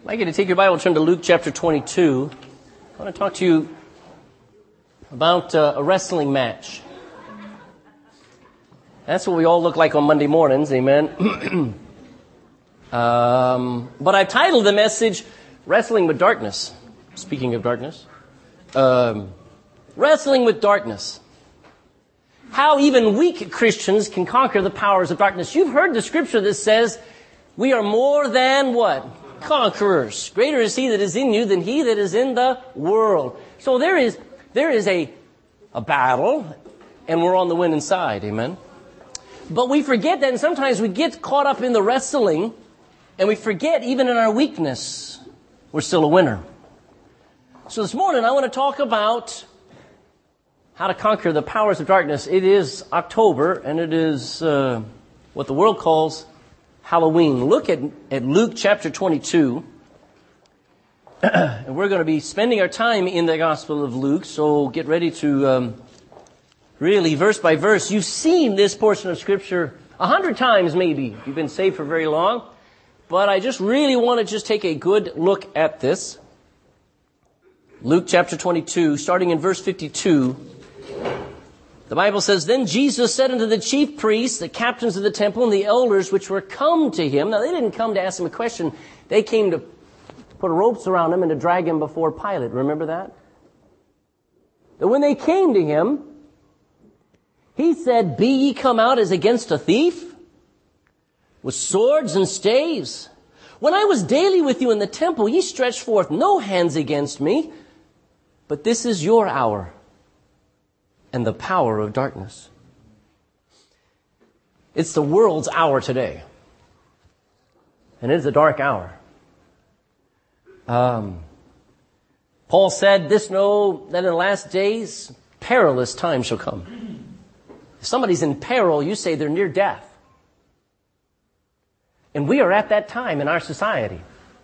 I'd like you to take your Bible and turn to Luke chapter 22. I want to talk to you about a wrestling match. That's what we all look like on Monday mornings, amen? But I've titled the message, Wrestling with Darkness. Speaking of darkness. Wrestling with Darkness. How even weak Christians can conquer the powers of darkness. You've heard the scripture that says, we are more than what? Conquerors. Greater is he that is in you than he that is in the world. So there is a battle, and we're on the winning side, amen? But we forget that, and sometimes we get caught up in the wrestling, and we forget even in our weakness, we're still a winner. So this morning I want to talk about how to conquer the powers of darkness. It is October, and it is what the world calls Halloween. Look at Luke chapter 22. And we're going to be spending our time in the Gospel of Luke, so get ready to really, verse by verse. You've seen this portion of Scripture 100 times maybe. You've been saved for very long. But I just really want to just take a good look at this. Luke chapter 22, starting in verse 52. The Bible says, Then Jesus said unto the chief priests, the captains of the temple, and the elders which were come to him. Now, they didn't come to ask him a question. They came to put ropes around him and to drag him before Pilate. Remember that? But when they came to him, he said, Be ye come out as against a thief, with swords and staves? When I was daily with you in the temple, ye stretched forth no hands against me, but this is your hour and the power of darkness. It's the world's hour today. And it is a dark hour. Paul said, This know that in the last days, perilous times shall come. If somebody's in peril, you say they're near death. And we are at that time in our society.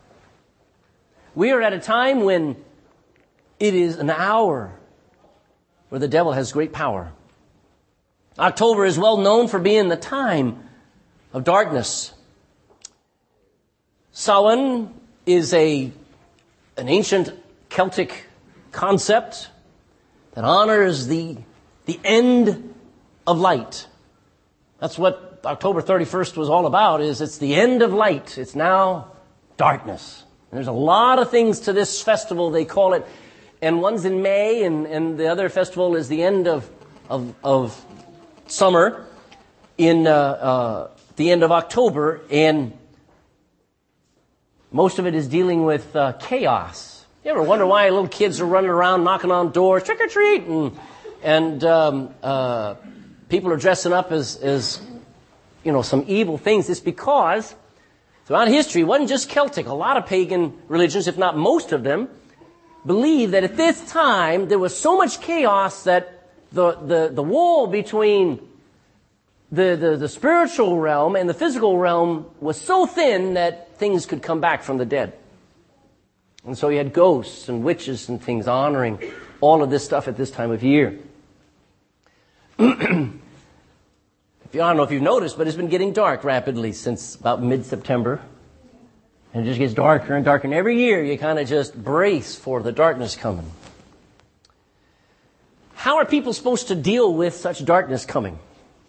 We are at a time when it is an hour where the devil has great power. October is well known for being the time of darkness. Samhain is an ancient Celtic concept that honors the end of light. That's what October 31st was all about, is it's the end of light. It's now darkness. And there's a lot of things to this festival, they call it. And one's in May, and the other festival is the end of summer in the end of October. And most of it is dealing with chaos. You ever wonder why little kids are running around knocking on doors, trick or treat, and people are dressing up as some evil things? It's because throughout history, it wasn't just Celtic. A lot of pagan religions, if not most of them, believe that at this time there was so much chaos that the wall between the spiritual realm and the physical realm was so thin that things could come back from the dead. And so you had ghosts and witches and things honoring all of this stuff at this time of year. I don't know if you've noticed, but it's been getting dark rapidly since about mid-September. And it just gets darker and darker. And every year you kind of just brace for the darkness coming. How are people supposed to deal with such darkness coming?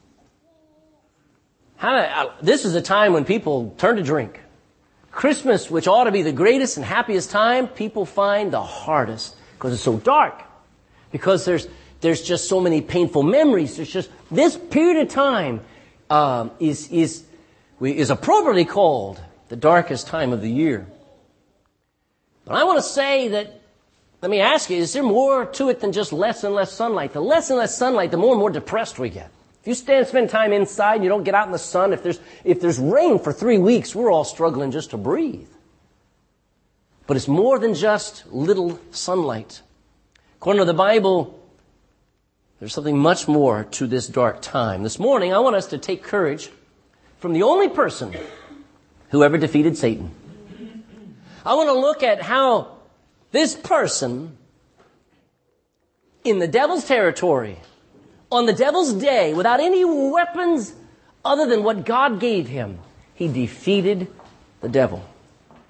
This is a time when people turn to drink. Christmas, which ought to be the greatest and happiest time, people find the hardest because it's so dark. Because there's just so many painful memories. There's just this period of time is appropriately called the darkest time of the year. But I want to say that, let me ask you, is there more to it than just less and less sunlight? The less and less sunlight, the more and more depressed we get. If you spend time inside and you don't get out in the sun, if there's rain for 3 weeks, we're all struggling just to breathe. But it's more than just little sunlight. According to the Bible, there's something much more to this dark time. This morning, I want us to take courage from the only person who ever defeated Satan. I want to look at how this person in the devil's territory, on the devil's day, without any weapons other than what God gave him, he defeated the devil.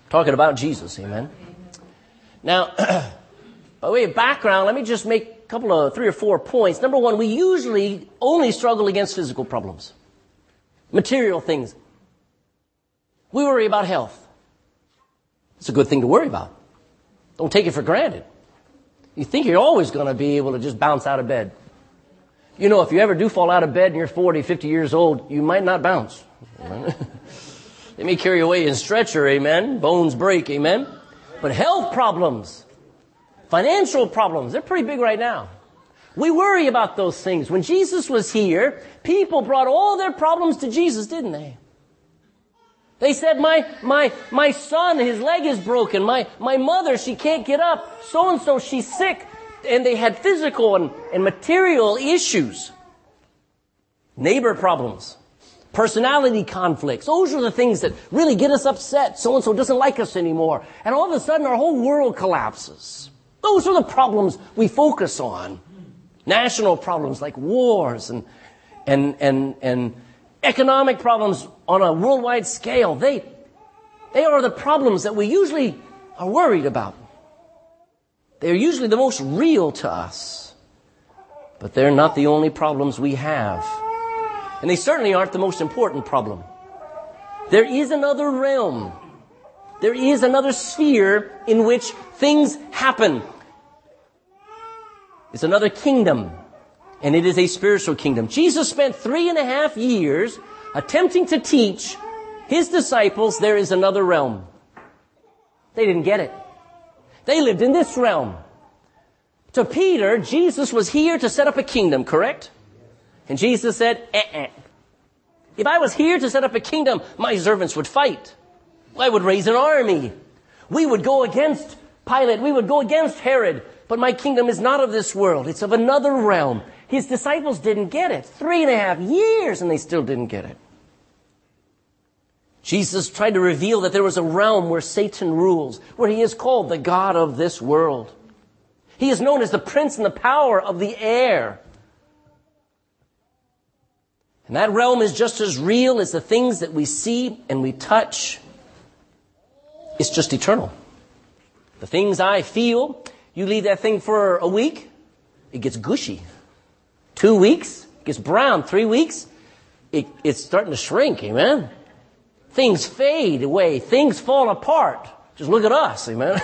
Talking about Jesus, amen. Now, by way of background, let me just make a couple of 3 or 4 points. Number one, we usually only struggle against physical problems, material things. We worry about health. It's a good thing to worry about. Don't take it for granted. You think you're always going to be able to just bounce out of bed. You know, if you ever do fall out of bed and you're 40, 50 years old, you might not bounce. They may carry you away in stretcher, amen. Bones break, amen. But health problems, financial problems, they're pretty big right now. We worry about those things. When Jesus was here, people brought all their problems to Jesus, didn't they? They said, my son, his leg is broken. My mother, she can't get up. So-and-so, she's sick. And they had physical and material issues. Neighbor problems. Personality conflicts. Those are the things that really get us upset. So-and-so doesn't like us anymore. And all of a sudden, our whole world collapses. Those are the problems we focus on. National problems like wars and economic problems on a worldwide scale. They are the problems that we usually are worried about. They're usually the most real to us. But they're not the only problems we have. And they certainly aren't the most important problem. There is another realm. There is another sphere in which things happen. It's another kingdom. And it is a spiritual kingdom. Jesus spent 3.5 years attempting to teach his disciples there is another realm. They didn't get it. They lived in this realm. To Peter, Jesus was here to set up a kingdom, correct? And Jesus said, If I was here to set up a kingdom, my servants would fight. I would raise an army. We would go against Pilate. We would go against Herod. But my kingdom is not of this world. It's of another realm. His disciples didn't get it. 3.5 years and they still didn't get it. Jesus tried to reveal that there was a realm where Satan rules, where he is called the God of this world. He is known as the prince and the power of the air. And that realm is just as real as the things that we see and we touch. It's just eternal. The things I feel, you leave that thing for a week, it gets gushy. 2 weeks, it gets brown. 3 weeks, it's starting to shrink, amen? Things fade away. Things fall apart. Just look at us, amen?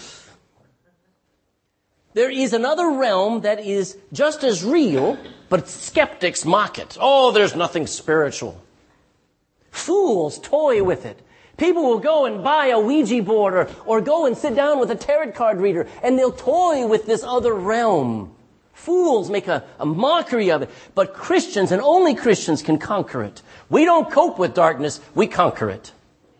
There is another realm that is just as real, but skeptics mock it. Oh, there's nothing spiritual. Fools toy with it. People will go and buy a Ouija board or go and sit down with a tarot card reader, and they'll toy with this other realm. Fools make a mockery of it. But Christians, and only Christians, can conquer it. We don't cope with darkness, we conquer it.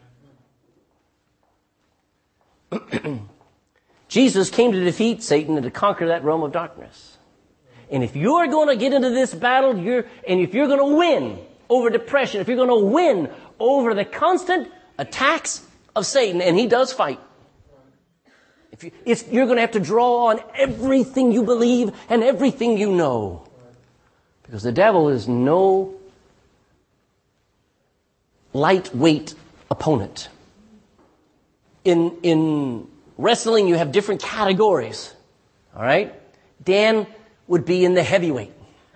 Jesus came to defeat Satan and to conquer that realm of darkness. And if you're going to get into this battle, if you're going to win over depression, if you're going to win over the constant attacks of Satan, and he does fight, you're going to have to draw on everything you believe and everything you know. Because the devil is no lightweight opponent. In wrestling, you have different categories. All right? Dan would be in the heavyweight.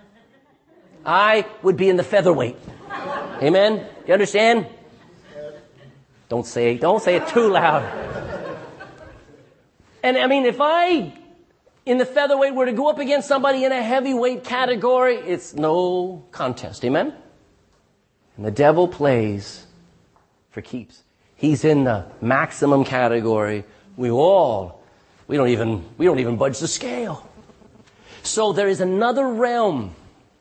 I would be in the featherweight. Amen? You understand? Don't say it too loud. And I mean, if I, in the featherweight, were to go up against somebody in a heavyweight category, it's no contest. Amen? And the devil plays for keeps. He's in the maximum category. We don't even budge the scale. So there is another realm.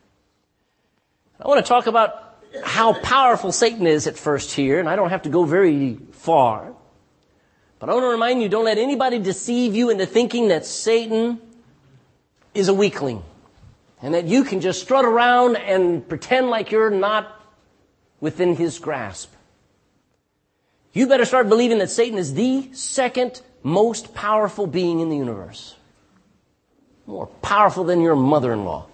I want to talk about how powerful Satan is at first here, and I don't have to go very far. But I want to remind you, don't let anybody deceive you into thinking that Satan is a weakling and that you can just strut around and pretend like you're not within his grasp. You better start believing that Satan is the second most powerful being in the universe. More powerful than your mother-in-law.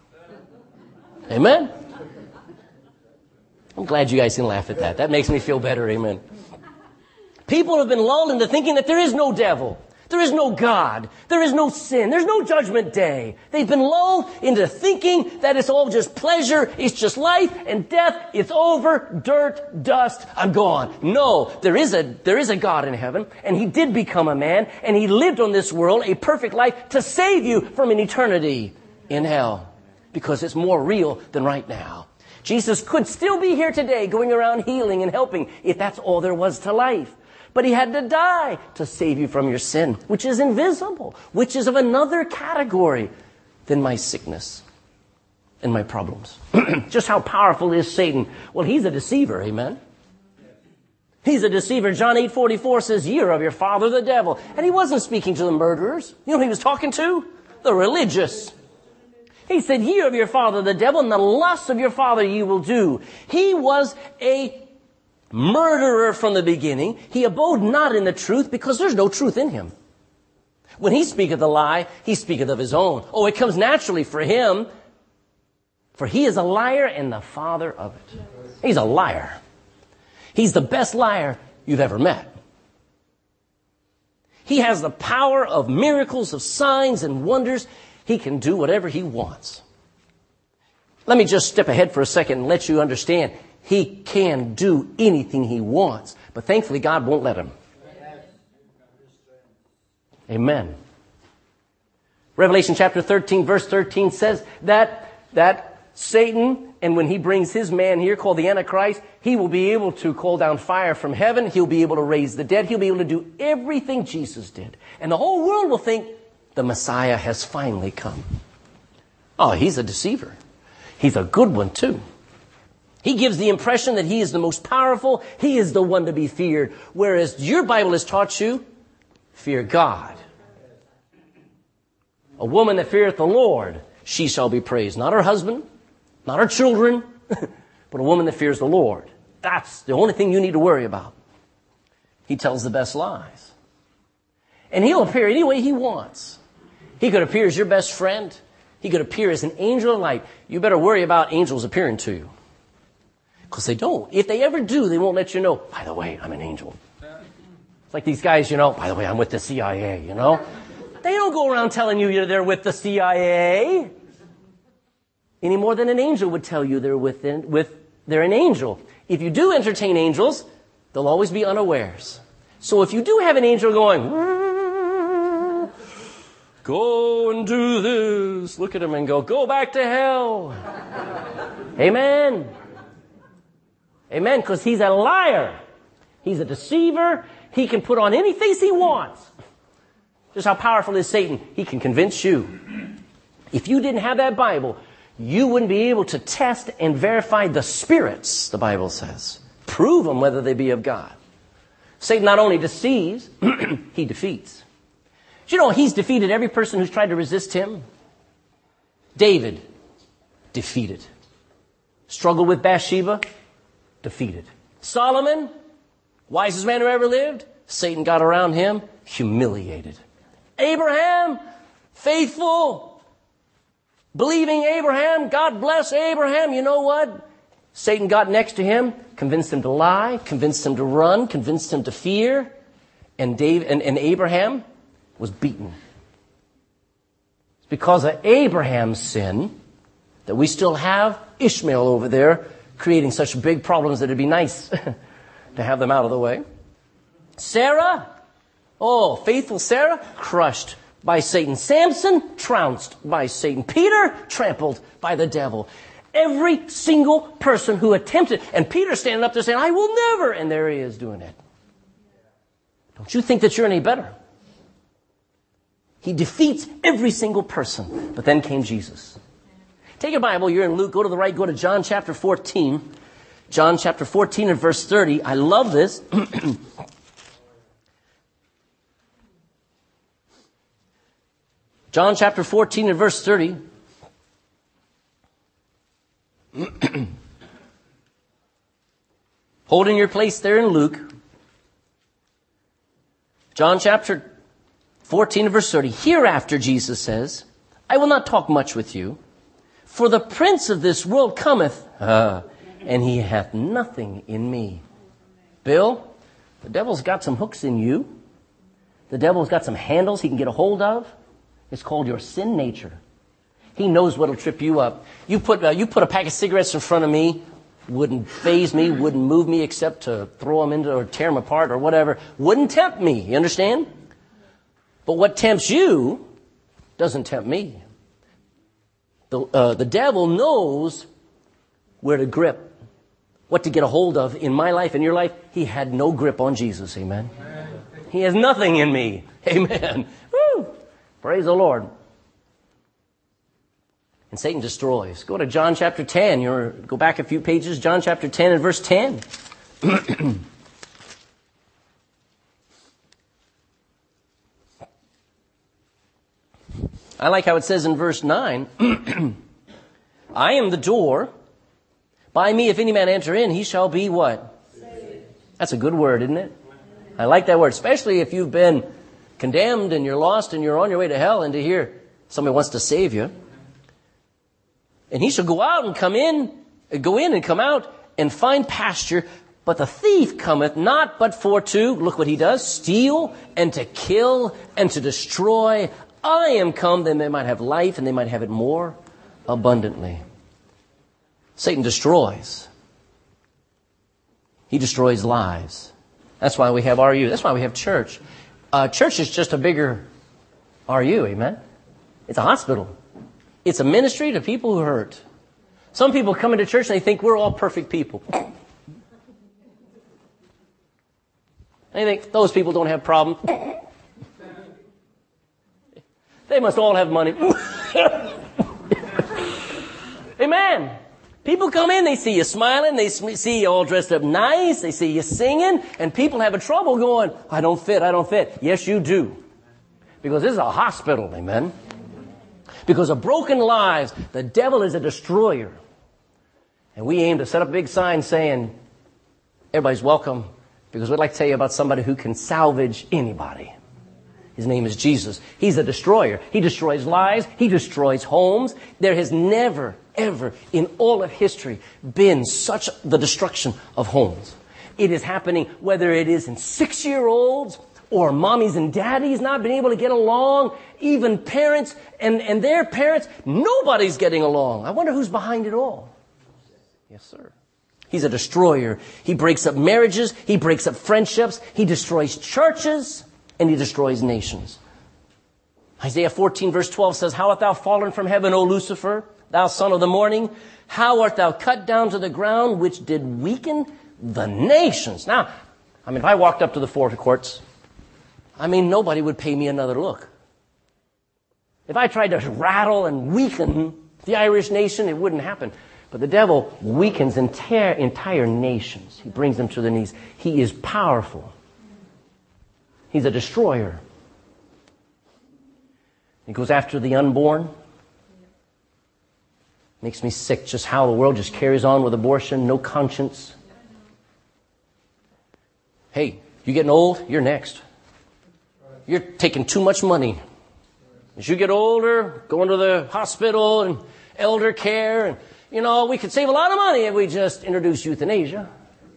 Amen? I'm glad you guys can laugh at that. That makes me feel better. Amen. People have been lulled into thinking that there is no devil. There is no God. There is no sin. There's no judgment day. They've been lulled into thinking that it's all just pleasure. It's just life and death. It's over. Dirt, dust. I'm gone. No, there is a God in heaven, and He did become a man, and He lived on this world a perfect life to save you from an eternity in hell, because it's more real than right now. Jesus could still be here today going around healing and helping if that's all there was to life. But He had to die to save you from your sin, which is invisible, which is of another category than my sickness and my problems. Just how powerful is Satan? Well, he's a deceiver, amen? He's a deceiver. John 8:44 says, "Ye are of your father the devil." And he wasn't speaking to the murderers. You know who he was talking to? The religious. He said, "Ye are of your father the devil, and the lusts of your father ye will do." He was a murderer from the beginning. He abode not in the truth, because there's no truth in him. When he speaketh a lie, he speaketh of his own. Oh, it comes naturally for him, for he is a liar and the father of it. He's a liar. He's the best liar you've ever met. He has the power of miracles, of signs and wonders. He can do whatever he wants. Let me just step ahead for a second and let you understand. He can do anything he wants, but thankfully God won't let him. Amen. Revelation chapter 13, verse 13 says that Satan, and when he brings his man here called the Antichrist, he will be able to call down fire from heaven. He'll be able to raise the dead. He'll be able to do everything Jesus did. And the whole world will think the Messiah has finally come. Oh, he's a deceiver. He's a good one too. He gives the impression that he is the most powerful. He is the one to be feared. Whereas your Bible has taught you, fear God. A woman that feareth the Lord, she shall be praised. Not her husband, not her children, but a woman that fears the Lord. That's the only thing you need to worry about. He tells the best lies. And he'll appear any way he wants. He could appear as your best friend. He could appear as an angel of light. You better worry about angels appearing to you. Because they don't. If they ever do, they won't let you know, by the way, I'm an angel. It's like these guys, by the way, I'm with the CIA, They don't go around telling you they're with the CIA. Any more than an angel would tell you they're an angel. If you do entertain angels, they'll always be unawares. So if you do have an angel going, go and do this, look at him and go back to hell. Amen. Amen, because he's a liar. He's a deceiver. He can put on any face he wants. Just how powerful is Satan? He can convince you. If you didn't have that Bible, you wouldn't be able to test and verify the spirits, the Bible says. Prove them whether they be of God. Satan not only deceives, he defeats. He's defeated every person who's tried to resist him. David, defeated. Struggled with Bathsheba, defeated. Solomon, wisest man who ever lived, Satan got around him, humiliated. Abraham, faithful, believing Abraham, God bless Abraham. You know what? Satan got next to him, convinced him to lie, convinced him to run, convinced him to fear, and Abraham was beaten. It's because of Abraham's sin that we still have Ishmael over there creating such big problems that it'd be nice to have them out of the way. Sarah, faithful Sarah, crushed by Satan. Samson, trounced by Satan. Peter, trampled by the devil. Every single person who attempted, and Peter standing up there saying, I will never, and there he is doing it. Don't you think that you're any better? He defeats every single person. But then came Jesus. Take your Bible, you're in Luke, go to the right, go to John chapter 14. John chapter 14 and verse 30. I love this. John chapter 14 and verse 30. Holding your place there in Luke. John chapter 14 and verse 30. Hereafter, Jesus says, I will not talk much with you, for the prince of this world cometh, and he hath nothing in me. Bill, The devil's got some hooks in you. The devil's got some handles he can get a hold of. It's called your sin nature. He knows what'll trip you up. You put a pack of cigarettes in front of me, wouldn't faze me, wouldn't move me except to throw them into or tear them apart or whatever. Wouldn't tempt me. You understand? But what tempts you doesn't tempt me. The devil knows where to grip, what to get a hold of. In my life, in your life, he had no grip on Jesus. Amen. He has nothing in me. Amen. Woo! Praise the Lord. And Satan destroys. Go to John chapter 10. Go back a few pages. John chapter 10 and verse 10. I like how it says in verse 9, I am the door. By me, if any man enter in, he shall be what? Saved. That's a good word, isn't it? I like that word, especially if you've been condemned and you're lost and you're on your way to hell, and to hear somebody wants to save you. And he shall go out and go in and come out and find pasture. But the thief cometh not but for to, look what he does, steal and to kill and to destroy. I am come that they might have life and they might have it more abundantly. Satan destroys. He destroys lives. That's why we have RU. That's why we have church. Church is just a bigger RU, amen? It's a hospital. It's a ministry to people who hurt. Some people come into church and they think we're all perfect people. They think those people don't have problems. They must all have money. Amen. People come in, they see you smiling, they see you all dressed up nice, they see you singing, and people have a trouble going, I don't fit. Yes, you do. Because this is a hospital, amen. Because of broken lives, the devil is a destroyer. And we aim to set up a big sign saying, everybody's welcome, because we'd like to tell you about somebody who can salvage anybody. His name is Jesus. He's a destroyer. He destroys lives. He destroys homes. There has never, ever in all of history been such the destruction of homes. It is happening whether it is in 6-year-olds or mommies and daddies not being able to get along, even parents and their parents. Nobody's getting along. I wonder who's behind it all. Yes, sir. He's a destroyer. He breaks up marriages. He breaks up friendships. He destroys churches. And he destroys nations. Isaiah 14 verse 12 says, How art thou fallen from heaven, O Lucifer, thou son of the morning? How art thou cut down to the ground, which did weaken the nations? Now, if I walked up to the four courts, nobody would pay me another look. If I tried to rattle and weaken the Irish nation, it wouldn't happen. But the devil weakens entire nations. He brings them to their knees. He is powerful. He's a destroyer. He goes after the unborn. Makes me sick just how the world just carries on with abortion, no conscience. Hey, you getting old? You're next. You're taking too much money. As you get older, going to the hospital and elder care, and we could save a lot of money if we just introduced euthanasia.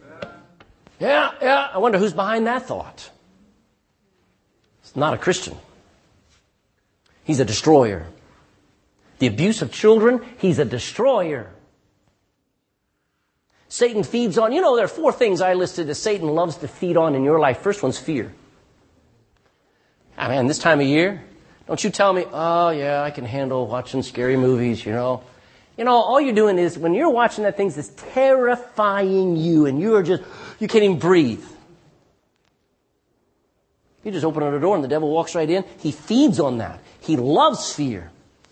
Yeah. I wonder who's behind that thought. It's not a Christian. He's a destroyer. The abuse of children, he's a destroyer. Satan feeds on, there are 4 things I listed that Satan loves to feed on in your life. First one's fear. This time of year, don't you tell me, oh yeah, I can handle watching scary movies, all you're doing is, when you're watching that thing that's terrifying you and you can't even breathe. You just open the door and the devil walks right in. He feeds on that. He loves fear.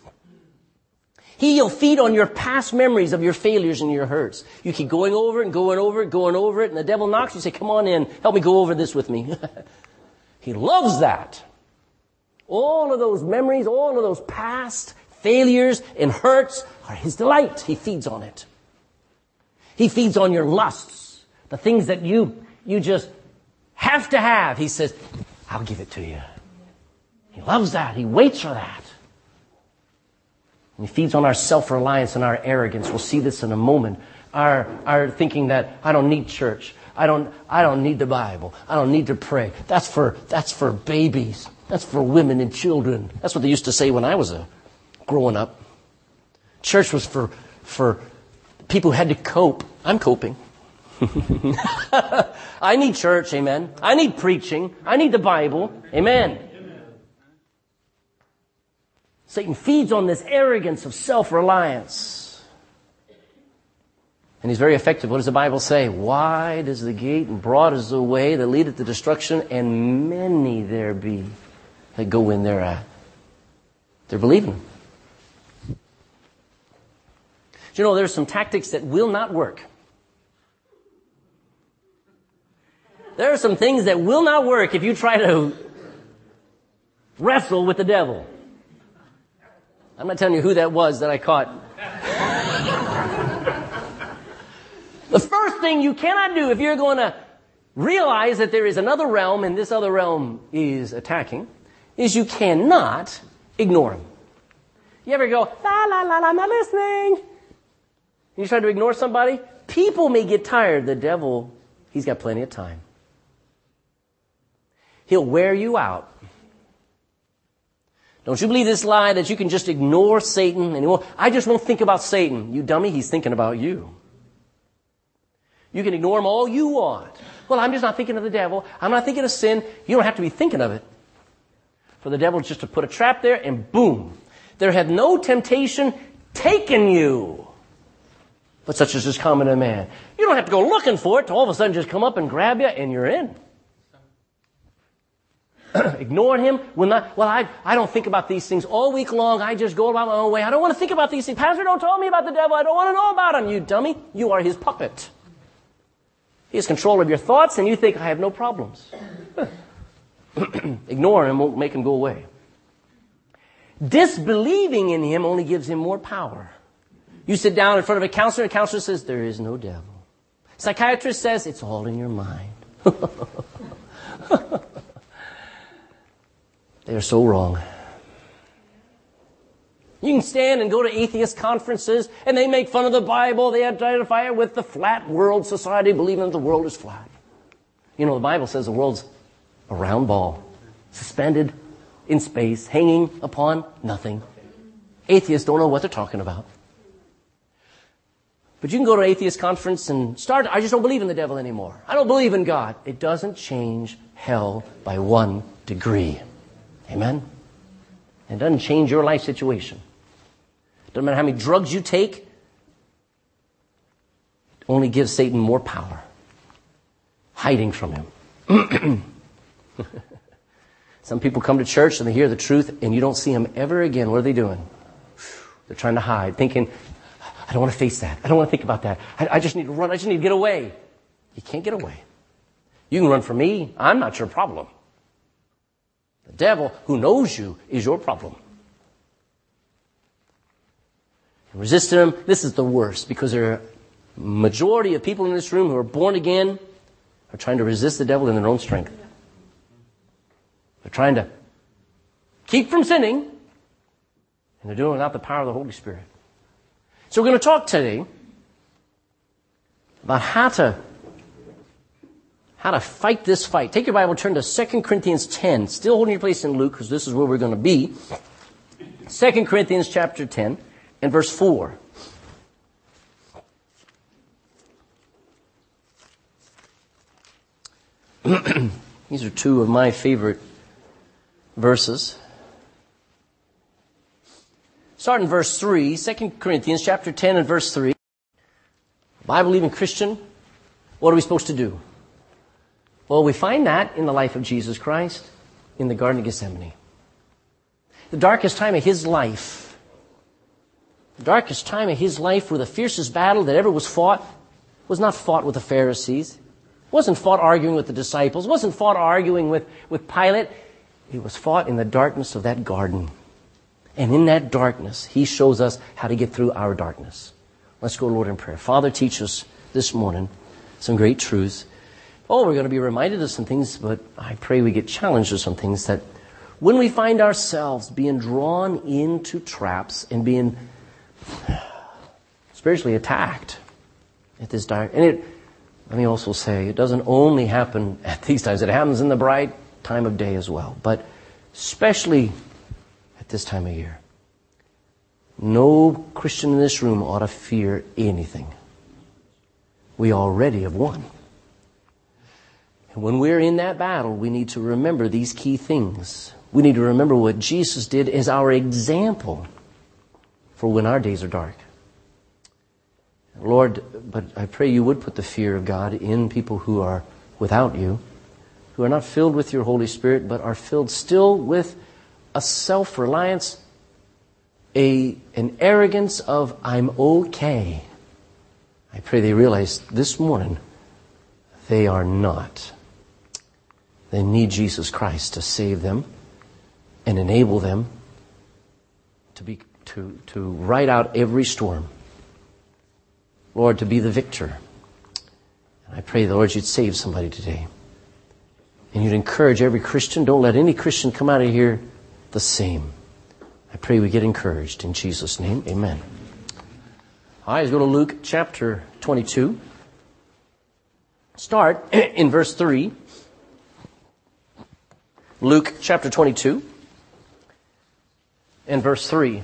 He'll feed on your past memories of your failures and your hurts. You keep going over it and going over it, and the devil knocks. You say, come on in. Help me go over this with me. He loves that. All of those memories, all of those past failures and hurts are his delight. He feeds on it. He feeds on your lusts. The things that you just have to have. He says, I'll give it to you. He loves that. He waits for that. And he feeds on our self-reliance and our arrogance. We'll see this in a moment. Our thinking that I don't need church. I don't need the Bible. I don't need to pray. That's for babies. That's for women and children. That's what they used to say when I was growing up. Church was for people who had to cope. I'm coping. I need church, amen. I need preaching. I need the Bible, amen. Satan feeds on this arrogance of self-reliance. And he's very effective. What does the Bible say? Wide is the gate and broad is the way that leadeth to destruction, and many there be that go in thereat. They're believing. Do you know there's some tactics that will not work? There are some things that will not work if you try to wrestle with the devil. I'm not telling you who that was that I caught. The first thing you cannot do if you're going to realize that there is another realm and this other realm is attacking is you cannot ignore him. You ever go, la, la, la, la, I'm not listening. You try to ignore somebody? People may get tired. The devil, he's got plenty of time. He'll wear you out. Don't you believe this lie that you can just ignore Satan and I just won't think about Satan. You dummy, he's thinking about you. You can ignore him all you want. Well, I'm just not thinking of the devil. I'm not thinking of sin. You don't have to be thinking of it. For the devil just to put a trap there and boom. There hath no temptation taken you, but such as is common to man. You don't have to go looking for it to all of a sudden just come up and grab you and you're in. Ignoring him will not, well, I don't think about these things all week long. I just go about my own way. I don't want to think about these things. Pastor, don't tell me about the devil. I don't want to know about him. You dummy. You are his puppet. He has control of your thoughts and you think, I have no problems. Ignoring him won't make him go away. Disbelieving in him only gives him more power. You sit down in front of a counselor says, there is no devil. Psychiatrist says, it's all in your mind. They are so wrong. You can stand and go to atheist conferences and they make fun of the Bible. They identify it with the flat world society, believing that the world is flat. You know, the Bible says the world's a round ball, suspended in space, hanging upon nothing. Atheists don't know what they're talking about. But you can go to an atheist conference and start, I just don't believe in the devil anymore. I don't believe in God. It doesn't change hell by 1 degree. Amen? It doesn't change your life situation. It doesn't matter how many drugs you take. It only gives Satan more power. Hiding from him. Some people come to church and they hear the truth and you don't see them ever again. What are they doing? They're trying to hide, thinking, I don't want to face that. I don't want to think about that. I just need to run. I just need to get away. You can't get away. You can run from me. I'm not your problem. The devil, who knows you, is your problem. Resisting him, this is the worst, because there are a majority of people in this room who are born again are trying to resist the devil in their own strength. They're trying to keep from sinning, and they're doing it without the power of the Holy Spirit. So we're going to talk today about how to fight this fight. Take your Bible, turn to 2 Corinthians 10. Still holding your place in Luke, because this is where we're going to be. 2 Corinthians chapter 10 and verse 4. These are two of my favorite verses. Start in verse 3, 2 Corinthians chapter 10 and verse 3. Bible-believing Christian, what are we supposed to do? Well, we find that in the life of Jesus Christ in the Garden of Gethsemane. The darkest time of his life, where the fiercest battle that ever was fought, was not fought with the Pharisees. It wasn't fought arguing with the disciples. It wasn't fought arguing with Pilate. It was fought in the darkness of that garden. And in that darkness, he shows us how to get through our darkness. Let's go, Lord, in prayer. Father, teach us this morning some great truths. Oh, we're going to be reminded of some things, but I pray we get challenged with some things that when we find ourselves being drawn into traps and being spiritually attacked at this dark, and Let me also say, it doesn't only happen at these times. It happens in the bright time of day as well. But especially at this time of year. No Christian in this room ought to fear anything. We already have won. And when we're in that battle, we need to remember these key things. We need to remember what Jesus did as our example for when our days are dark. Lord, but I pray you would put the fear of God in people who are without you, who are not filled with your Holy Spirit, but are filled still with a self-reliance, an arrogance of, I'm okay. I pray they realize this morning they are not. They need Jesus Christ to save them and enable them to ride out every storm. Lord, to be the victor. And I pray, Lord, you'd save somebody today. And you'd encourage every Christian. Don't let any Christian come out of here the same. I pray we get encouraged. In Jesus' name, amen. All right, let's go to Luke chapter 22. Start in verse 3. Luke chapter 22 and verse 3.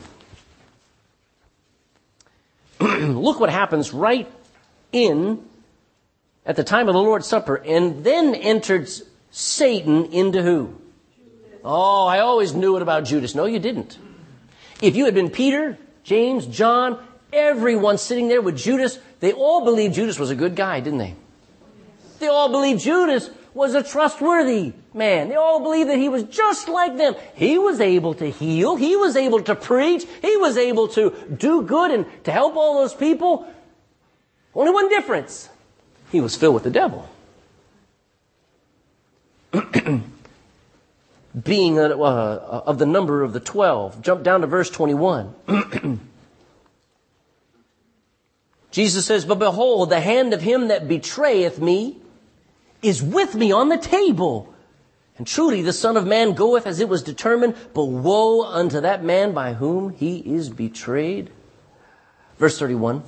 Look what happens right at the time of the Lord's Supper. And then entered Satan into who? Oh, I always knew it about Judas. No, you didn't. If you had been Peter, James, John, everyone sitting there with Judas, they all believed Judas was a good guy, didn't they? They all believed Judas was a trustworthy man. They all believed that he was just like them. He was able to heal. He was able to preach. He was able to do good and to help all those people. Only one difference. He was filled with the devil. Being of the number of the 12. Jump down to verse 21. Jesus says, but behold, the hand of him that betrayeth me is with me on the table. And truly the Son of Man goeth as it was determined, but woe unto that man by whom he is betrayed. Verse 31.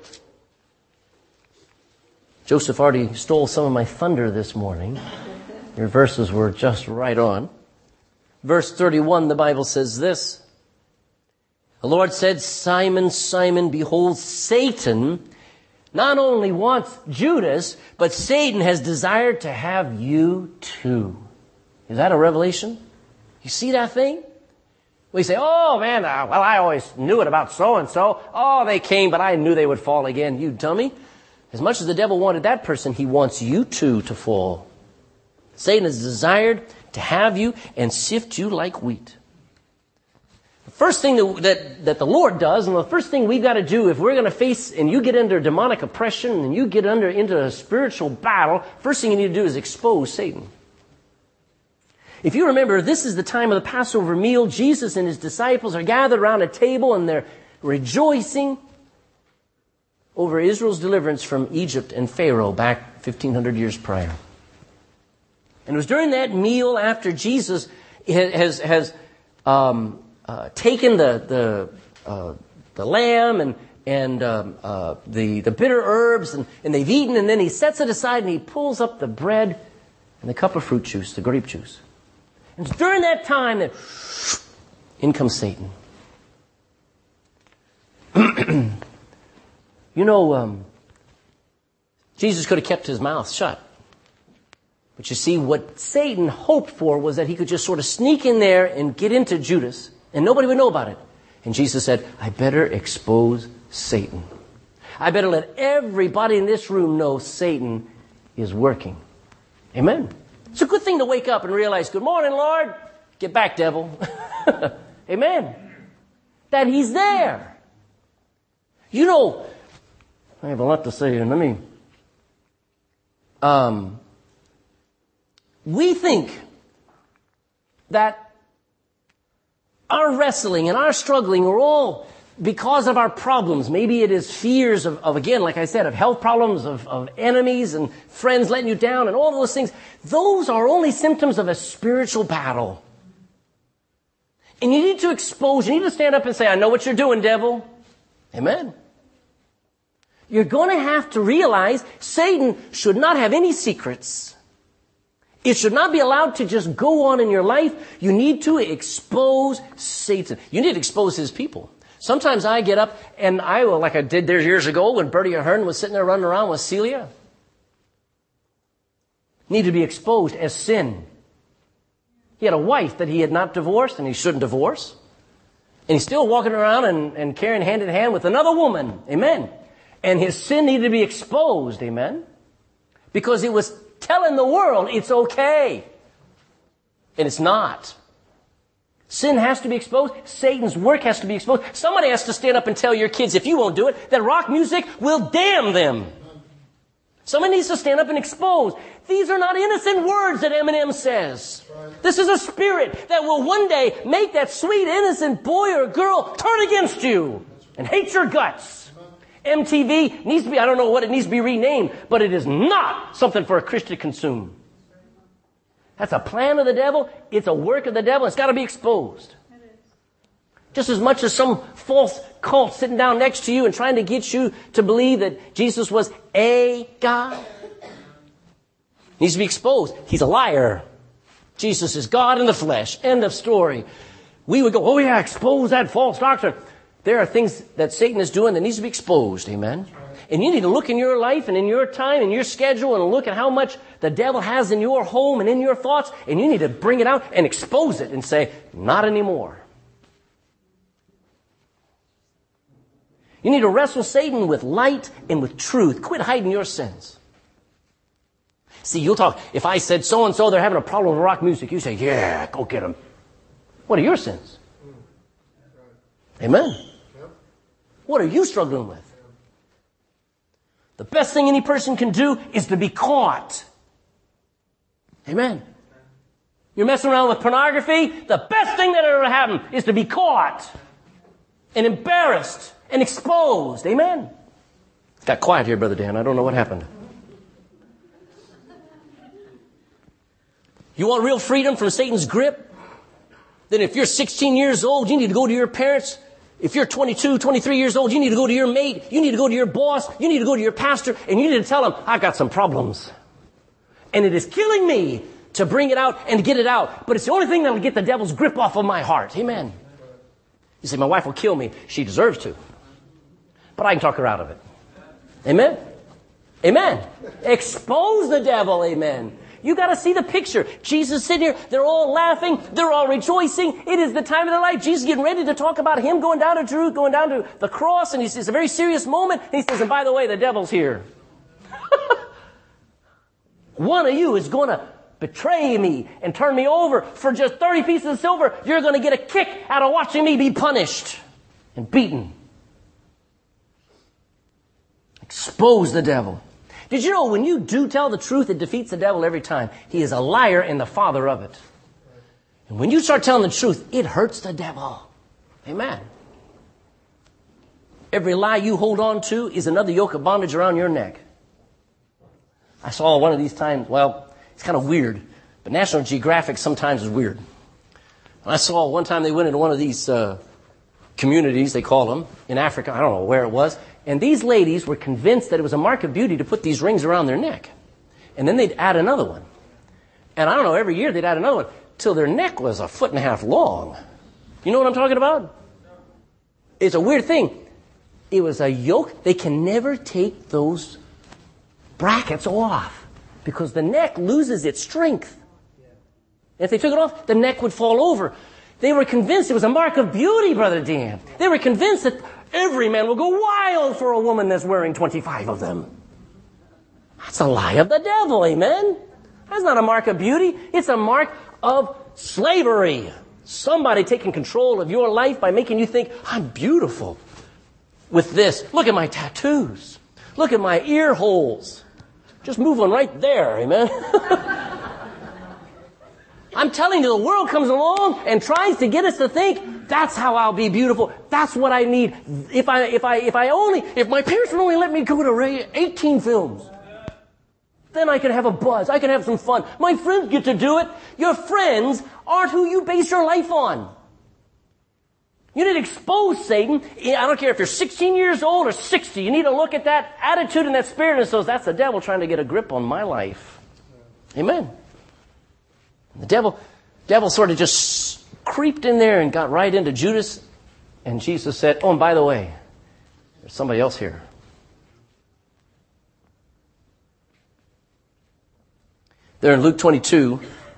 Joseph already stole some of my thunder this morning. Your verses were just right on. Verse 31, the Bible says this. The Lord said, Simon, Simon, behold, Satan not only wants Judas, but Satan has desired to have you too. Is that a revelation? You see that thing? We say, oh man, well, I always knew it about so-and-so. Oh, they came, but I knew they would fall again. You dummy. As much as the devil wanted that person, he wants you too to fall. Satan has desired to have you and sift you like wheat. The first thing that the Lord does, and the first thing we've got to do if we're going to face, and you get under demonic oppression, and you get into a spiritual battle, first thing you need to do is expose Satan. If you remember, this is the time of the Passover meal. Jesus and his disciples are gathered around a table, and they're rejoicing over Israel's deliverance from Egypt and Pharaoh back 1,500 years prior. And it was during that meal after Jesus has taken the lamb and the bitter herbs and they've eaten, and then he sets it aside and he pulls up the bread and the cup of fruit juice, the grape juice. And it's during that time that in comes Satan. Jesus could have kept his mouth shut. But you see, what Satan hoped for was that he could just sort of sneak in there and get into Judas, and nobody would know about it. And Jesus said, I better expose Satan. I better let everybody in this room know Satan is working. Amen. It's a good thing to wake up and realize, good morning, Lord. Get back, devil. Amen. That he's there. You know, I have a lot to say here. Let me... we think that our wrestling and our struggling are all because of our problems. Maybe it is fears of again, like I said, of health problems, of enemies and friends letting you down and all those things. Those are only symptoms of a spiritual battle. And you need to stand up and say, I know what you're doing, devil. Amen. You're going to have to realize Satan should not have any secrets. It should not be allowed to just go on in your life. You need to expose Satan. You need to expose his people. Sometimes I get up and I will, like I did there years ago when Bertie Ahern was sitting there running around with Celia. Need to be exposed as sin. He had a wife that he had not divorced and he shouldn't divorce. And he's still walking around and carrying hand in hand with another woman. Amen. And his sin needed to be exposed. Amen. Because it was telling the world it's okay. And it's not. Sin has to be exposed. Satan's work has to be exposed. Somebody has to stand up and tell your kids, if you won't do it, that rock music will damn them. Somebody needs to stand up and expose. These are not innocent words that Eminem says. This is a spirit that will one day make that sweet, innocent boy or girl turn against you and hate your guts. MTV needs to be, I don't know what it needs to be renamed, but it is not something for a Christian to consume. That's a plan of the devil. It's a work of the devil. It's got to be exposed. Just as much as some false cult sitting down next to you and trying to get you to believe that Jesus was a God. Needs to be exposed. He's a liar. Jesus is God in the flesh. End of story. We would go, oh yeah, expose that false doctrine. There are things that Satan is doing that needs to be exposed. Amen. And you need to look in your life and in your time and your schedule and look at how much the devil has in your home and in your thoughts. And you need to bring it out and expose it and say, not anymore. You need to wrestle Satan with light and with truth. Quit hiding your sins. See, you'll talk, if I said so-and-so, they're having a problem with rock music, you say, yeah, go get them. What are your sins? Amen. What are you struggling with? The best thing any person can do is to be caught. Amen. You're messing around with pornography, the best thing that ever happened is to be caught and embarrassed and exposed. Amen. It got quiet here, Brother Dan. I don't know what happened. You want real freedom from Satan's grip? Then if you're 16 years old, you need to go to your parents. If you're 22, 23 years old, you need to go to your mate. You need to go to your boss. You need to go to your pastor. And you need to tell them, I've got some problems. And it is killing me to bring it out and to get it out. But it's the only thing that will get the devil's grip off of my heart. Amen. You say, my wife will kill me. She deserves to. But I can talk her out of it. Amen? Amen. Expose the devil. Amen. You got to see the picture. Jesus sitting here. They're all laughing. They're all rejoicing. It is the time of their life. Jesus getting ready to talk about him going down to Jerusalem, going down to the cross. And it's a very serious moment. And he says, and by the way, the devil's here. One of you is going to betray me and turn me over for just 30 pieces of silver. You're going to get a kick out of watching me be punished and beaten. Expose the devil. Did you know when you do tell the truth, it defeats the devil every time? He is a liar and the father of it. And when you start telling the truth, it hurts the devil. Amen. Every lie you hold on to is another yoke of bondage around your neck. I saw one of these times, well, it's kind of weird, but National Geographic sometimes is weird. I saw one time they went into one of these communities, they call them, in Africa. I don't know where it was. And these ladies were convinced that it was a mark of beauty to put these rings around their neck. And then they'd add another one. And I don't know, every year they'd add another one till their neck was 1.5 feet long. You know what I'm talking about? It's a weird thing. It was a yoke. They can never take those brackets off because the neck loses its strength. If they took it off, the neck would fall over. They were convinced it was a mark of beauty, Brother Dan. They were convinced that every man will go wild for a woman that's wearing 25 of them. That's a lie of the devil, amen? That's not a mark of beauty. It's a mark of slavery. Somebody taking control of your life by making you think, I'm beautiful with this. Look at my tattoos. Look at my ear holes. Just move one right there, amen? I'm telling you, the world comes along and tries to get us to think, that's how I'll be beautiful. That's what I need. If my parents would only let me go to 18 films, then I can have a buzz. I can have some fun. My friends get to do it. Your friends aren't who you base your life on. You need to expose Satan. I don't care if you're 16 years old or 60. You need to look at that attitude and that spirit and say, that's the devil trying to get a grip on my life. Amen. The devil sort of just creeped in there and got right into Judas. And Jesus said, oh, and by the way, there's somebody else here. There in Luke 22,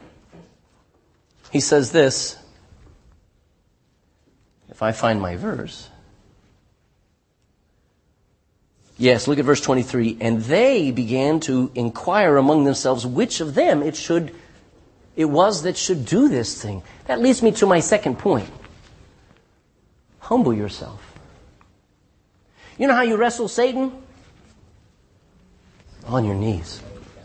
he says this. If I find my verse. Yes, look at verse 23. And they began to inquire among themselves which of them it was that should do this thing. That leads me to my second point. Humble yourself. You know how you wrestle Satan? On your knees.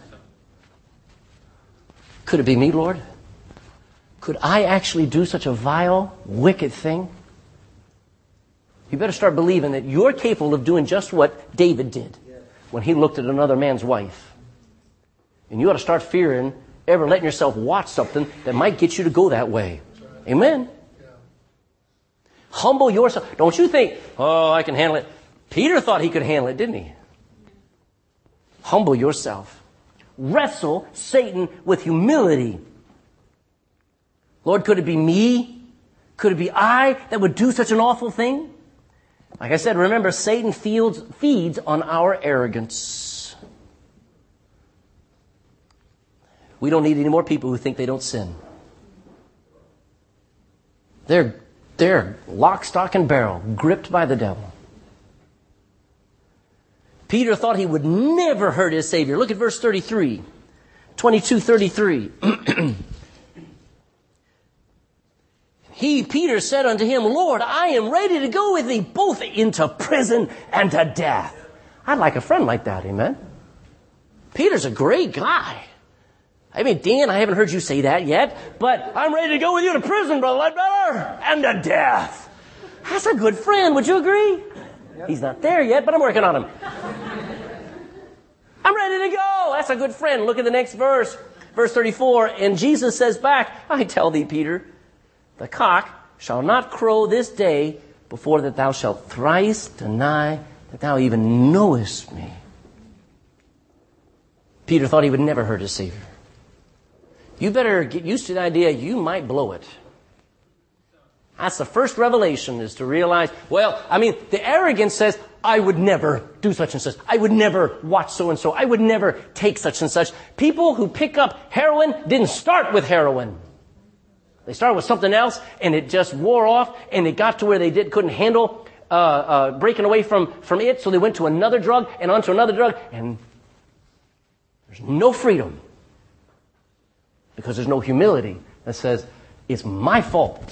Could it be me, Lord? Could I actually do such a vile, wicked thing? You better start believing that you're capable of doing just what David did when he looked at another man's wife. And you ought to start fearing ever letting yourself watch something that might get you to go that way. Amen? Humble yourself. Don't you think, oh, I can handle it. Peter thought he could handle it, didn't he? Humble yourself. Wrestle Satan with humility. Lord, could it be me? Could it be I that would do such an awful thing? Like I said, remember, Satan feeds on our arrogance. We don't need any more people who think they don't sin. They're lock, stock, and barrel, gripped by the devil. Peter thought he would never hurt his Savior. Look at verse 33. 22:33. Peter said unto him, Lord, I am ready to go with thee both into prison and to death. I'd like a friend like that, amen? Peter's a great guy. I mean, Dan, I haven't heard you say that yet, but I'm ready to go with you to prison, Brother Ledbetter, and to death. That's a good friend, would you agree? Yep. He's not there yet, but I'm working on him. I'm ready to go. That's a good friend. Look at the next verse. Verse 34, and Jesus says back, I tell thee, Peter, the cock shall not crow this day before that thou shalt thrice deny that thou even knowest me. Peter thought he would never hurt his Savior. You better get used to the idea you might blow it. That's the first revelation, is to realize, the arrogance says, I would never do such and such. I would never watch so and so. I would never take such and such. People who pick up heroin didn't start with heroin. They started with something else, and it just wore off, and it got to where they couldn't handle breaking away from it, so they went to another drug and onto another drug, and there's no freedom because there's no humility that says, it's my fault.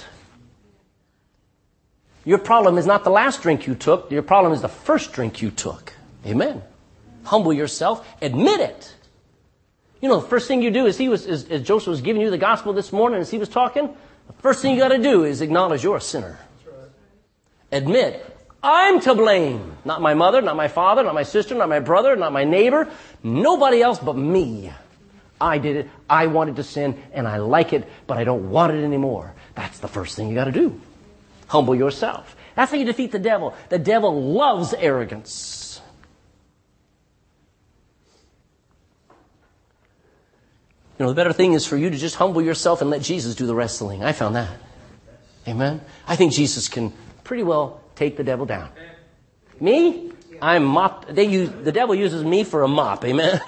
Your problem is not the last drink you took. Your problem is the first drink you took. Amen. Humble yourself. Admit it. You know, the first thing you do as Joseph was giving you the gospel this morning, as he was talking, the first thing you got to do is acknowledge you're a sinner. That's right. Admit, I'm to blame. Not my mother, not my father, not my sister, not my brother, not my neighbor. Nobody else but me. I did it. I wanted to sin, and I like it, but I don't want it anymore. That's the first thing you got to do. Humble yourself. That's how you defeat the devil. The devil loves arrogance. You know, the better thing is for you to just humble yourself and let Jesus do the wrestling. I found that. Amen. I think Jesus can pretty well take the devil down. Me? I'm mopped. The devil uses me for a mop. Amen.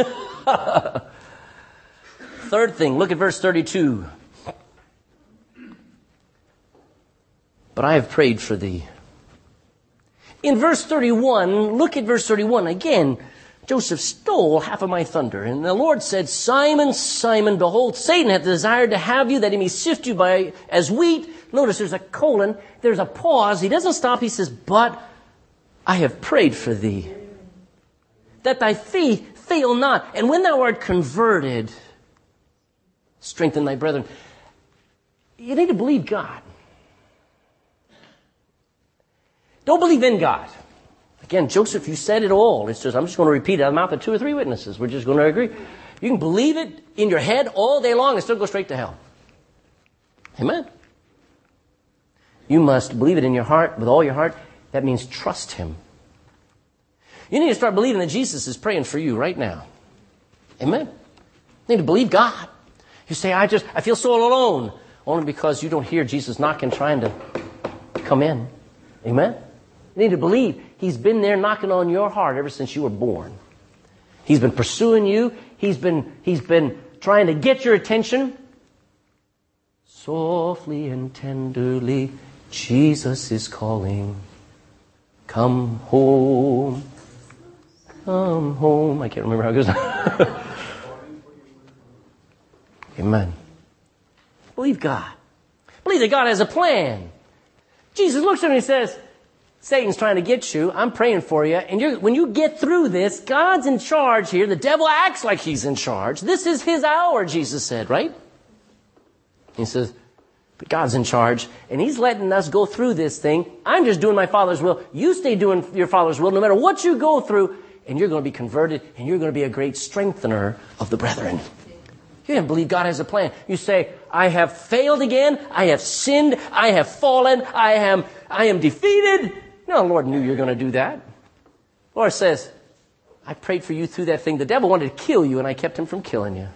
Third thing, look at verse 32. But I have prayed for thee. In verse 31, look at verse 31 again. Joseph stole half of my thunder. And the Lord said, Simon, Simon, behold, Satan hath desired to have you, that he may sift you as wheat. Notice there's a colon, there's a pause. He doesn't stop. He says, but I have prayed for thee, that thy faith fail not. And when thou art converted, strengthen thy brethren. You need to believe God. Don't believe in God. Again, Joseph, you said it all. I'm just going to repeat it out of the mouth of 2 or 3 witnesses. We're just going to agree. You can believe it in your head all day long and still go straight to hell. Amen. You must believe it in your heart, with all your heart. That means trust Him. You need to start believing that Jesus is praying for you right now. Amen. You need to believe God. You say, I feel so alone. Only because you don't hear Jesus knocking, trying to come in. Amen. You need to believe He's been there knocking on your heart ever since you were born. He's been pursuing you. He's been trying to get your attention. Softly and tenderly, Jesus is calling. Come home. Come home. I can't remember how it goes. Amen. Believe God. Believe that God has a plan. Jesus looks at him and he says, Satan's trying to get you. I'm praying for you. And when you get through this, God's in charge here. The devil acts like he's in charge. This is his hour, Jesus said, right? He says, but God's in charge. And He's letting us go through this thing. I'm just doing my Father's will. You stay doing your Father's will no matter what you go through. And you're going to be converted. And you're going to be a great strengthener of the brethren. You can't believe God has a plan. You say, I have failed again. I have sinned. I have fallen. I am defeated. No, the Lord knew you were going to do that. The Lord says, I prayed for you through that thing. The devil wanted to kill you, and I kept him from killing you.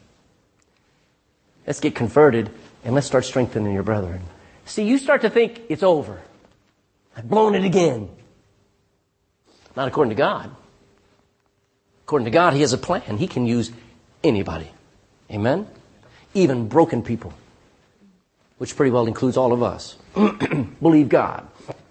Let's get converted, and let's start strengthening your brethren. See, you start to think it's over. I've blown it again. Not according to God. According to God, He has a plan. He can use anybody. Amen? Even broken people, which pretty well includes all of us. Believe God.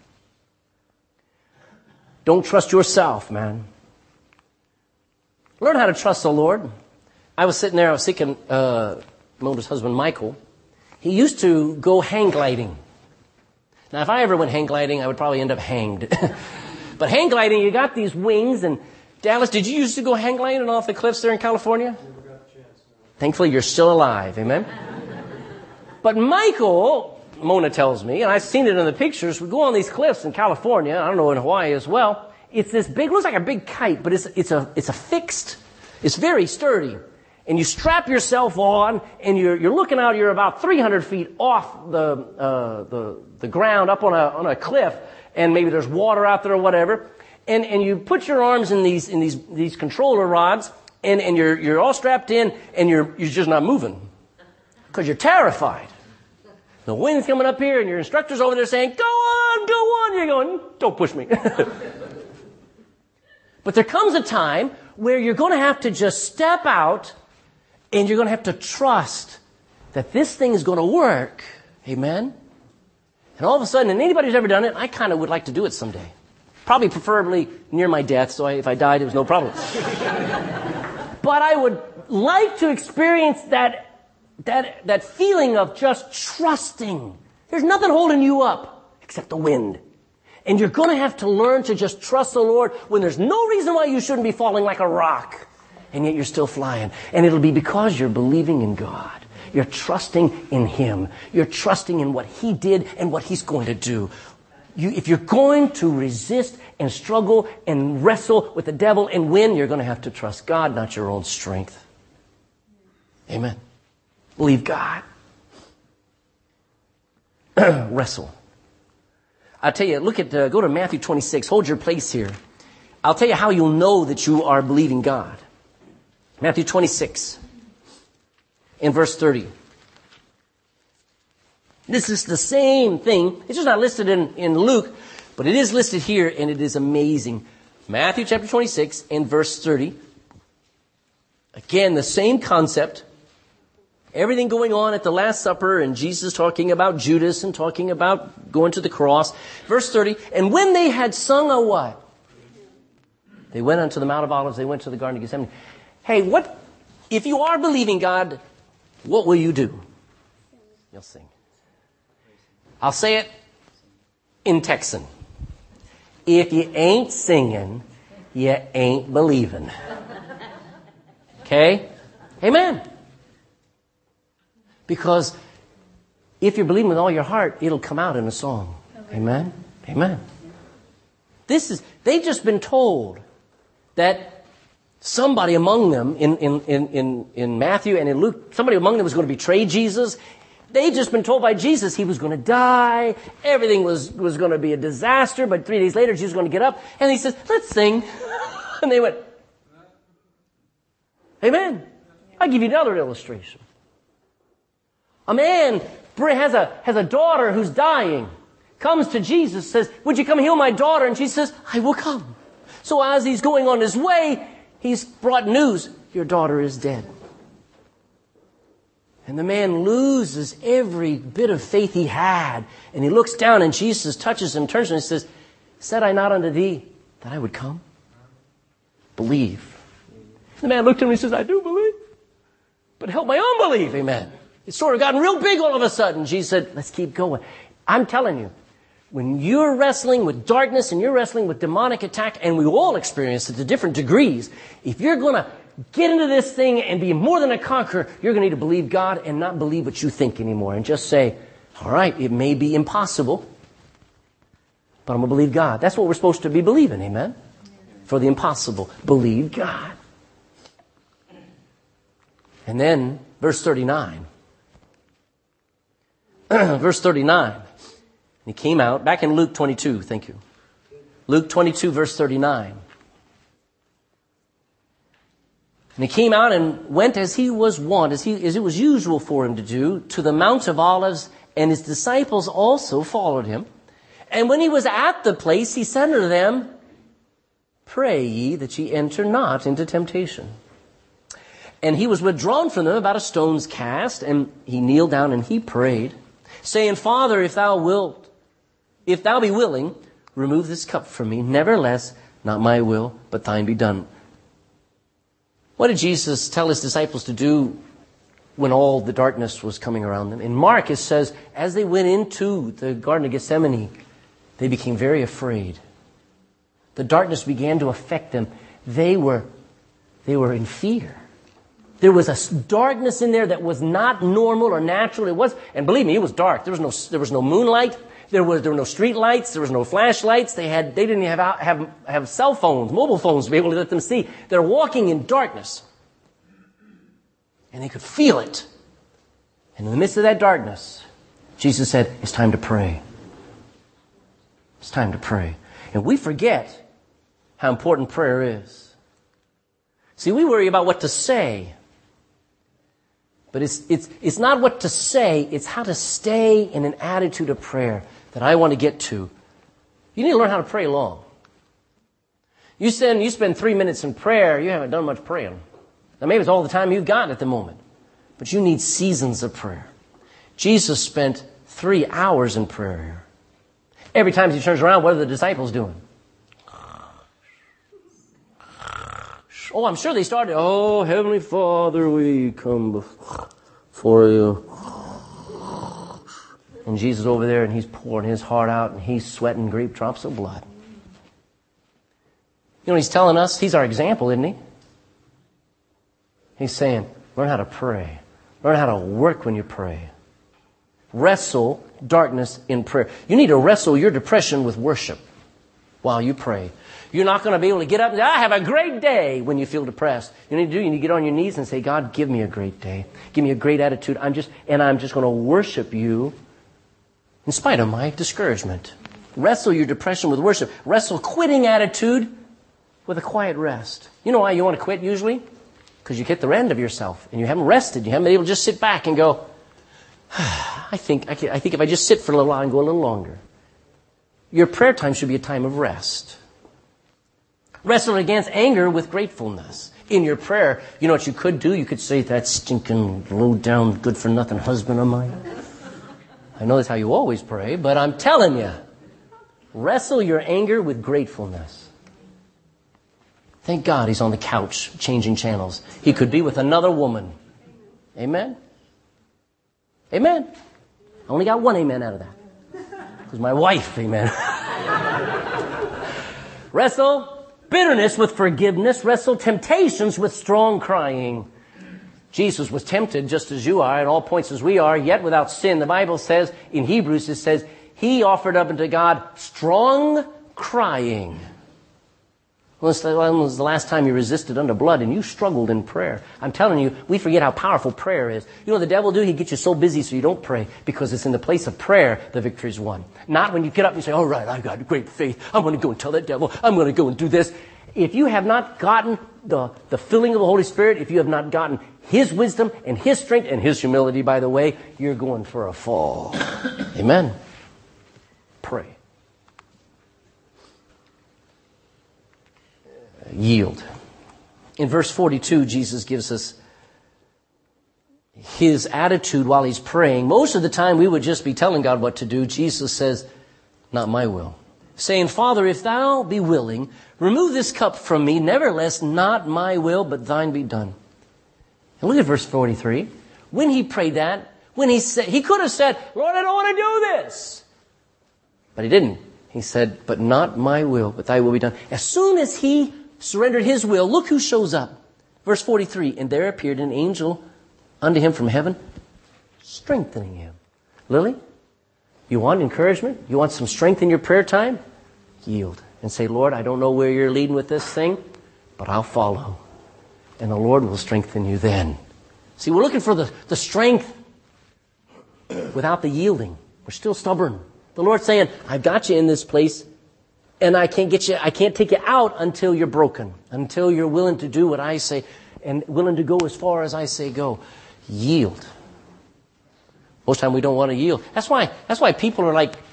Don't trust yourself, man. Learn how to trust the Lord. I was thinking, Mona's husband, Michael, he used to go hang gliding. Now, if I ever went hang gliding, I would probably end up hanged. But hang gliding, you got these wings. And Dallas, did you used to go hang gliding off the cliffs there in California? Never got the chance. No. Thankfully, you're still alive. Amen? But Michael, Mona tells me, and I've seen it in the pictures, we go on these cliffs in California, I don't know, in Hawaii as well. It's this big, looks like a big kite, but it's a fixed, it's very sturdy. And you strap yourself on, and you're looking out, you're about 300 feet off the ground up on a cliff, and maybe there's water out there or whatever. And you put your arms in these controller rods, and you're all strapped in, and you're just not moving. Because you're terrified. The wind's coming up here, and your instructor's over there saying, go on. You're going, don't push me. But there comes a time where you're going to have to just step out, and you're going to have to trust that this thing is going to work. Amen? And all of a sudden, and anybody who's ever done it, I kind of would like to do it someday. Probably preferably near my death, so if I died, it was no problem. But I would like to experience that feeling of just trusting. There's nothing holding you up except the wind. And you're going to have to learn to just trust the Lord when there's no reason why you shouldn't be falling like a rock. And yet you're still flying. And it'll be because you're believing in God. You're trusting in Him. You're trusting in what He did and what He's going to do. If you're going to resist and struggle and wrestle with the devil and win, you're going to have to trust God, not your own strength. Amen. Believe God. Wrestle. I'll tell you, go to Matthew 26. Hold your place here. I'll tell you how you'll know that you are believing God. Matthew 26, in verse 30. This is the same thing. It's just not listed in Luke, but it is listed here, and it is amazing. Matthew chapter 26, in verse 30. Again, the same concept. Everything going on at the Last Supper, and Jesus talking about Judas and talking about going to the cross. Verse 30, and when they had sung a what? They went unto the Mount of Olives, they went to the Garden of Gethsemane. Hey, if you are believing God, what will you do? You'll sing. I'll say it in Texan. If you ain't singing, you ain't believing. Okay? Amen. Because if you're believing with all your heart, it'll come out in a song. Okay. Amen? Amen. They've just been told that somebody among them in Matthew and in Luke, somebody among them was going to betray Jesus. They'd just been told by Jesus he was going to die. Everything was going to be a disaster. But 3 days later, Jesus was going to get up. And he says, let's sing. And they went, amen. I'll give you another illustration. A man has a daughter who's dying. Comes to Jesus, says, would you come heal my daughter? And Jesus says, I will come. So as he's going on his way, he's brought news. Your daughter is dead. And the man loses every bit of faith he had. And he looks down and Jesus touches him, turns to him and says, said I not unto thee that I would come? Believe. The man looked at him and he says, I do believe. But help my unbelief. Amen. It's sort of gotten real big all of a sudden. Jesus said, let's keep going. I'm telling you, when you're wrestling with darkness and you're wrestling with demonic attack, and we all experience it to different degrees, if you're going to get into this thing and be more than a conqueror, you're going to need to believe God and not believe what you think anymore. And just say, all right, it may be impossible, but I'm going to believe God. That's what we're supposed to be believing, amen? For the impossible, believe God. And then, verse 39. Verse 39. He came out, back in Luke 22, thank you. Luke 22, verse 39. And he came out and went as he was wont, as it was usual for him to do, to the Mount of Olives, and his disciples also followed him. And when he was at the place, he said unto them, pray ye that ye enter not into temptation. And he was withdrawn from them about a stone's cast, and he kneeled down and he prayed, saying, Father, if thou be willing, remove this cup from me. Nevertheless, not my will, but thine be done. What did Jesus tell his disciples to do when all the darkness was coming around them? In Mark, it says, as they went into the Garden of Gethsemane, they became very afraid. The darkness began to affect them. They were in fear. There was a darkness in there that was not normal or natural. It was, and believe me, it was dark. There was no moonlight. There were no street lights. There was no flashlights. They didn't have cell phones, mobile phones to be able to let them see. They're walking in darkness. And they could feel it. And in the midst of that darkness, Jesus said, it's time to pray. It's time to pray. And we forget how important prayer is. See, we worry about what to say. But it's not what to say, it's how to stay in an attitude of prayer that I want to get to. You need to learn how to pray long. You spend 3 minutes in prayer, you haven't done much praying. Now maybe it's all the time you've got at the moment. But you need seasons of prayer. Jesus spent 3 hours in prayer. Every time he turns around, what are the disciples doing? Oh, I'm sure they started, oh, Heavenly Father, we come before you. And Jesus over there, and he's pouring his heart out, and he's sweating great drops of blood. You know, he's telling us, he's our example, isn't he? He's saying, learn how to pray. Learn how to work when you pray. Wrestle darkness in prayer. You need to wrestle your depression with worship while you pray. You're not going to be able to get up and say, I have a great day when you feel depressed. You need to get on your knees and say, God, give me a great day. Give me a great attitude. I'm just going to worship you in spite of my discouragement. Wrestle your depression with worship. Wrestle quitting attitude with a quiet rest. You know why you want to quit usually? Because you hit the end of yourself and you haven't rested. You haven't been able to just sit back and go, I think if I just sit for a little while and go a little longer. Your prayer time should be a time of rest. Wrestle against anger with gratefulness. In your prayer, you know what you could do? You could say, that stinking, low-down, good-for-nothing husband of mine. I know that's how you always pray, but I'm telling you, wrestle your anger with gratefulness. Thank God he's on the couch changing channels. He could be with another woman. Amen? Amen. I only got one amen out of that. It was my wife, amen. Wrestle bitterness with forgiveness. Wrestle temptations with strong crying. Jesus was tempted just as you are, at all points as we are, yet without sin. The Bible says, in Hebrews, it says, he offered up unto God strong crying. When was the last time you resisted under blood and you struggled in prayer? I'm telling you, we forget how powerful prayer is. You know what the devil do? He gets you so busy so you don't pray, because it's in the place of prayer the victory is won. Not when you get up and say, all right, I got great faith. I'm going to go and tell that devil. I'm going to go and do this. If you have not gotten the filling of the Holy Spirit, if you have not gotten His wisdom and His strength and His humility, by the way, you're going for a fall. Amen. Pray. Yield. In verse 42, Jesus gives us His attitude while He's praying. Most of the time we would just be telling God what to do. Jesus says, not my will. Saying, Father, if thou be willing, remove this cup from me. Nevertheless, not my will, but thine be done. And look at verse 43. When He prayed that, when He said, He could have said, Lord, I don't want to do this. But He didn't. He said, but not my will, but thy will be done. As soon as He surrendered His will, look who shows up. Verse 43, and there appeared an angel unto him from heaven, strengthening him. Lily, you want encouragement? You want some strength in your prayer time? Yield and say, Lord, I don't know where you're leading with this thing, but I'll follow. And the Lord will strengthen you then. See, we're looking for the strength without the yielding. We're still stubborn. The Lord's saying, I've got you in this place, and I can't take you out until you're broken, until you're willing to do what I say and willing to go as far as I say go. Yield. Most of the time we don't want to yield. That's why people are like,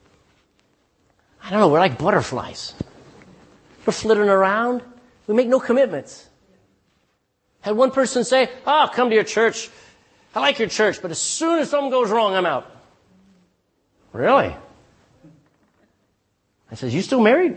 I don't know, we're like butterflies. We're flitting around. We make no commitments. Had one person say, I'll come to your church. I like your church, but as soon as something goes wrong, I'm out. Really? I says, you still married?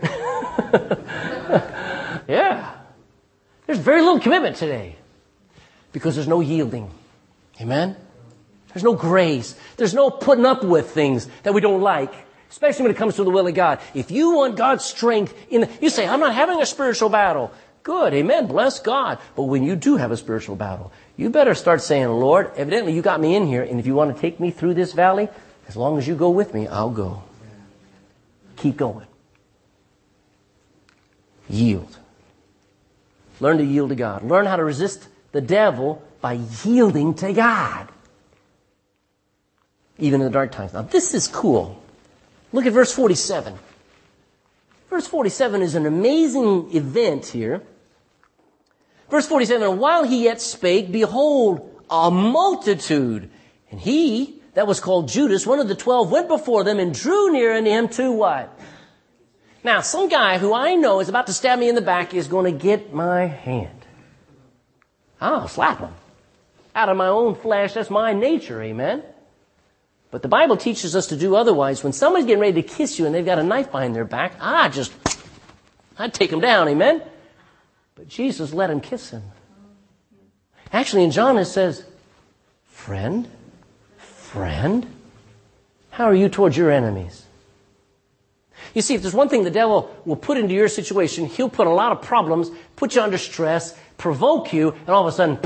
Yeah. There's very little commitment today because there's no yielding. Amen? There's no grace. There's no putting up with things that we don't like, especially when it comes to the will of God. If you want God's strength, you say, I'm not having a spiritual battle. Good, amen, bless God. But when you do have a spiritual battle, you better start saying, Lord, evidently you got me in here, and if you want to take me through this valley, as long as you go with me, I'll go. Keep going. Yield. Learn to yield to God. Learn how to resist the devil by yielding to God. Even in the dark times. Now, this is cool. Look at verse 47. Verse 47 is an amazing event here. Verse 47, and while he yet spake, behold, a multitude. And he, that was called Judas, one of the 12, went before them and drew near unto him to what? Now, some guy who I know is about to stab me in the back is going to get my hand. I'll slap him. Out of my own flesh, that's my nature, amen? But the Bible teaches us to do otherwise. When somebody's getting ready to kiss you and they've got a knife behind their back, I'd take them down, amen? But Jesus let him kiss him. Actually, in John it says, friend, how are you towards your enemies? You see, if there's one thing the devil will put into your situation, he'll put a lot of problems, put you under stress, provoke you, and all of a sudden,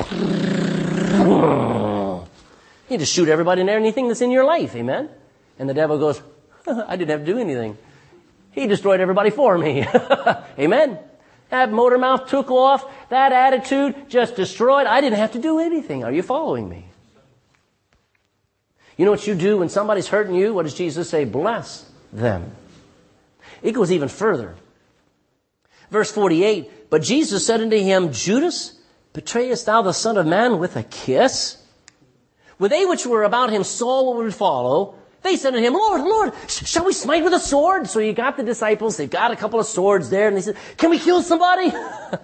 you just shoot everybody and anything that's in your life, amen? And the devil goes, I didn't have to do anything. He destroyed everybody for me. Amen? That motor mouth took off, that attitude just destroyed. I didn't have to do anything. Are you following me? You know what you do when somebody's hurting you? What does Jesus say? Bless them. It goes even further. Verse 48, but Jesus said unto him, Judas, betrayest thou the Son of Man with a kiss? When they which were about him saw what would follow, they said to him, Lord, shall we smite with a sword? So you got the disciples, they've got a couple of swords there, and they said, can we kill somebody?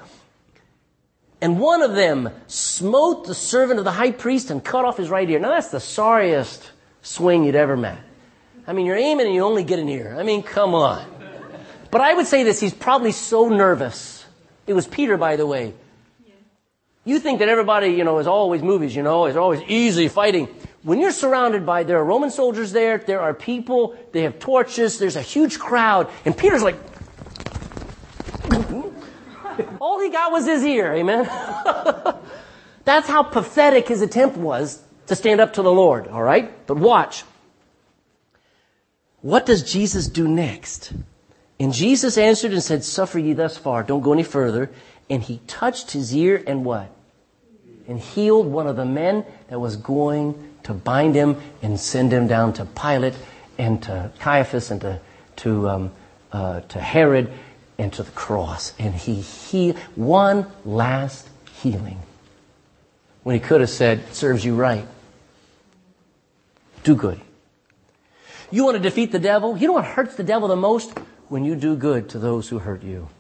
And one of them smote the servant of the high priest and cut off his right ear. Now that's the sorriest swing you'd ever met. I mean, you're aiming and you only get an ear. I mean, come on. But I would say this, he's probably so nervous. It was Peter, by the way. You think that everybody, is always movies, is always easy fighting. When you're surrounded by, there are Roman soldiers there are people, they have torches, there's a huge crowd, and Peter's like, all he got was his ear, amen? That's how pathetic his attempt was to stand up to the Lord, all right? But watch. What does Jesus do next? And Jesus answered and said, suffer ye thus far, don't go any further. And he touched his ear and what? And healed one of the men that was going to bind him and send him down to Pilate and to Caiaphas and to Herod and to the cross. And he healed one last healing. When he could have said, serves you right. Do good. You want to defeat the devil? You know what hurts the devil the most? When you do good to those who hurt you.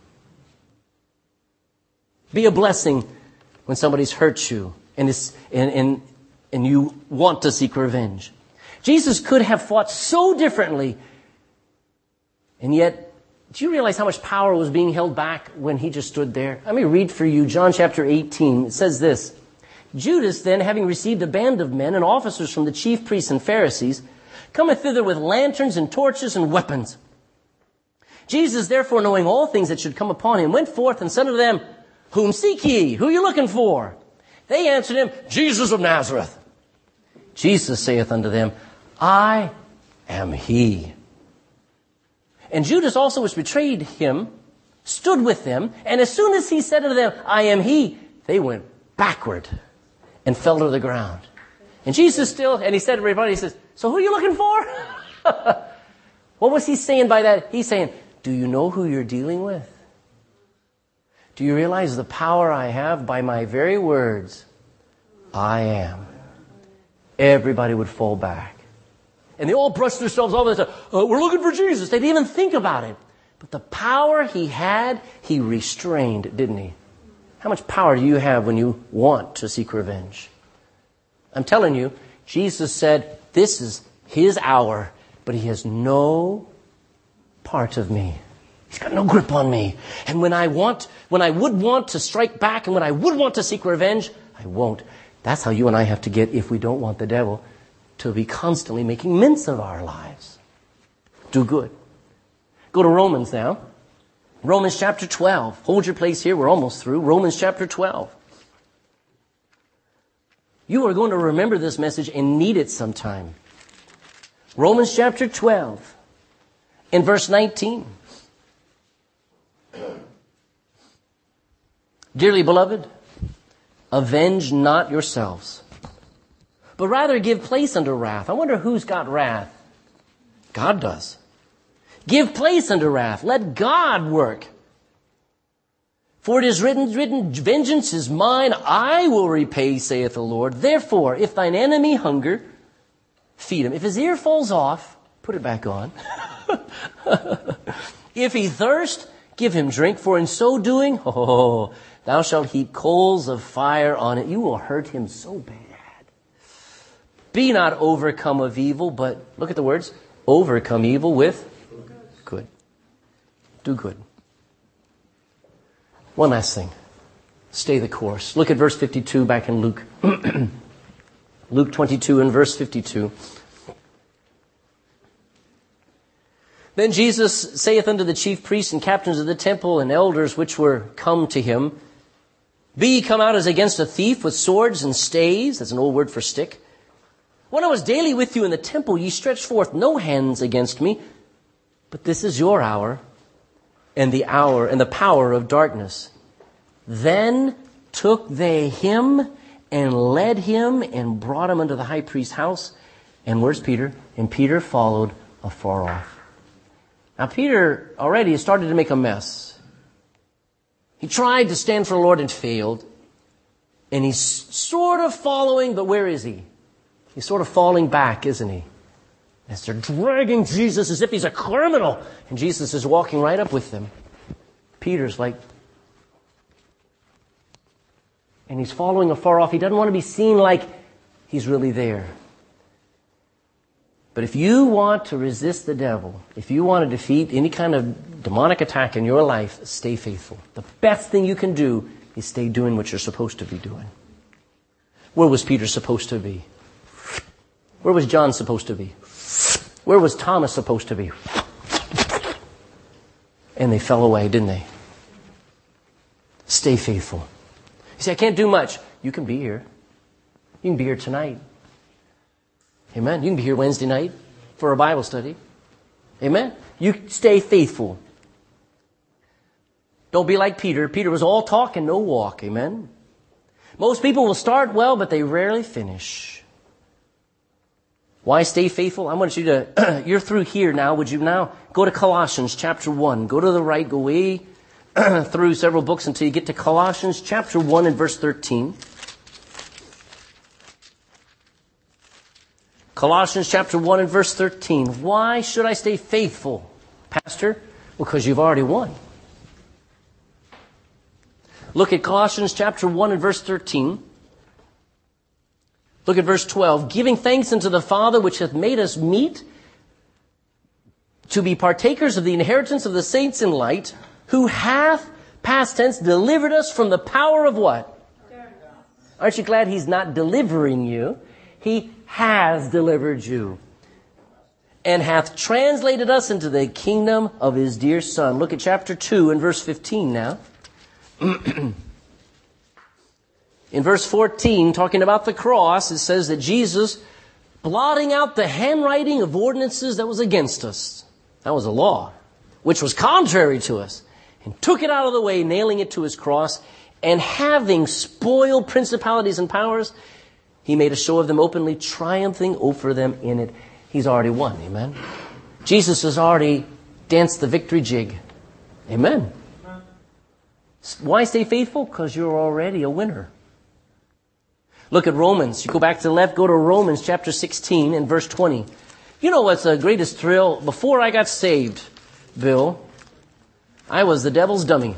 Be a blessing when somebody's hurt you and you want to seek revenge. Jesus could have fought so differently, and yet, do you realize how much power was being held back when he just stood there? Let me read for you John chapter 18. It says this, Judas then, having received a band of men and officers from the chief priests and Pharisees, cometh thither with lanterns and torches and weapons. Jesus, therefore, knowing all things that should come upon him, went forth and said unto them, whom seek ye? Who are you looking for? They answered him, Jesus of Nazareth. Jesus saith unto them, I am he. And Judas also, which betrayed him, stood with them, and as soon as he said unto them, I am he, they went backward and fell to the ground. And Jesus and he said to everybody, he says, so who are you looking for? What was he saying by that? He's saying, do you know who you're dealing with? Do you realize the power I have by my very words? I am. Everybody would fall back. And they all brushed themselves off and said, we're looking for Jesus. They didn't even think about it. But the power he had, he restrained, didn't he? How much power do you have when you want to seek revenge? I'm telling you, Jesus said, this is his hour, but he has no part of me. He's got no grip on me. And when I would want to strike back and when I would want to seek revenge, I won't. That's how you and I have to get, if we don't want the devil to be constantly making mince of our lives. Do good. Go to Romans now. Romans chapter 12. Hold your place here. We're almost through. Romans chapter 12. You are going to remember this message and need it sometime. Romans chapter 12 in verse 19. Dearly beloved, avenge not yourselves, but rather give place unto wrath. I wonder who's got wrath. God does. Give place unto wrath. Let God work. For it is written, vengeance is mine, I will repay, saith the Lord. Therefore, if thine enemy hunger, feed him. If his ear falls off, put it back on. If he thirst, give him drink, for in so doing, thou shalt heap coals of fire on it. You will hurt him so bad. Be not overcome of evil, but, look at the words, overcome evil with good. Do good. One last thing. Stay the course. Look at verse 52 back in Luke. Luke 22 and verse 52. Then Jesus saith unto the chief priests and captains of the temple and elders which were come to him, be ye come out as against a thief with swords and staves? That's an old word for stick. When I was daily with you in the temple, ye stretched forth no hands against me. But this is your hour and the hour and the power of darkness. Then took they him and led him and brought him unto the high priest's house. And where's Peter? And Peter followed afar off. Now Peter already started to make a mess. He tried to stand for the Lord and failed. And he's sort of following, but where is he? He's sort of falling back, isn't he? As they're dragging Jesus as if he's a criminal. And Jesus is walking right up with them. Peter's like, and he's following afar off. He doesn't want to be seen like he's really there. But if you want to resist the devil, if you want to defeat any kind of demonic attack in your life, stay faithful. The best thing you can do is stay doing what you're supposed to be doing. Where was Peter supposed to be? Where was John supposed to be? Where was Thomas supposed to be? And they fell away, didn't they? Stay faithful. You say, I can't do much. You can be here. You can be here tonight. Amen. You can be here Wednesday night for a Bible study. Amen. You stay faithful. Don't be like Peter. Peter was all talk and no walk. Amen. Most people will start well, but they rarely finish. Why stay faithful? I want you to, you're through here now. Would you now go to Colossians chapter 1. Go to the right, go way through several books until you get to Colossians chapter 1 and verse 13. Colossians chapter 1 and verse 13. Why should I stay faithful, Pastor? Because you've already won. Look at Colossians chapter 1 and verse 13. Look at verse 12. Giving thanks unto the Father which hath made us meet to be partakers of the inheritance of the saints in light, who hath, past tense, delivered us from the power of what? Aren't you glad He's not delivering you? He has delivered you. And hath translated us into the kingdom of His dear Son. Look at chapter 2 and verse 15 now. In verse 14, talking about the cross, it says that Jesus, blotting out the handwriting of ordinances that was against us, that was a law, which was contrary to us, and took it out of the way, nailing it to His cross, and having spoiled principalities and powers, He made a show of them openly, triumphing over them in it. He's already won. Amen. Jesus has already danced the victory jig. Amen. Why stay faithful? Because you're already a winner. Look at Romans. You go back to the left, go to Romans chapter 16 and verse 20. You know what's the greatest thrill? Before I got saved, Bill, I was the devil's dummy.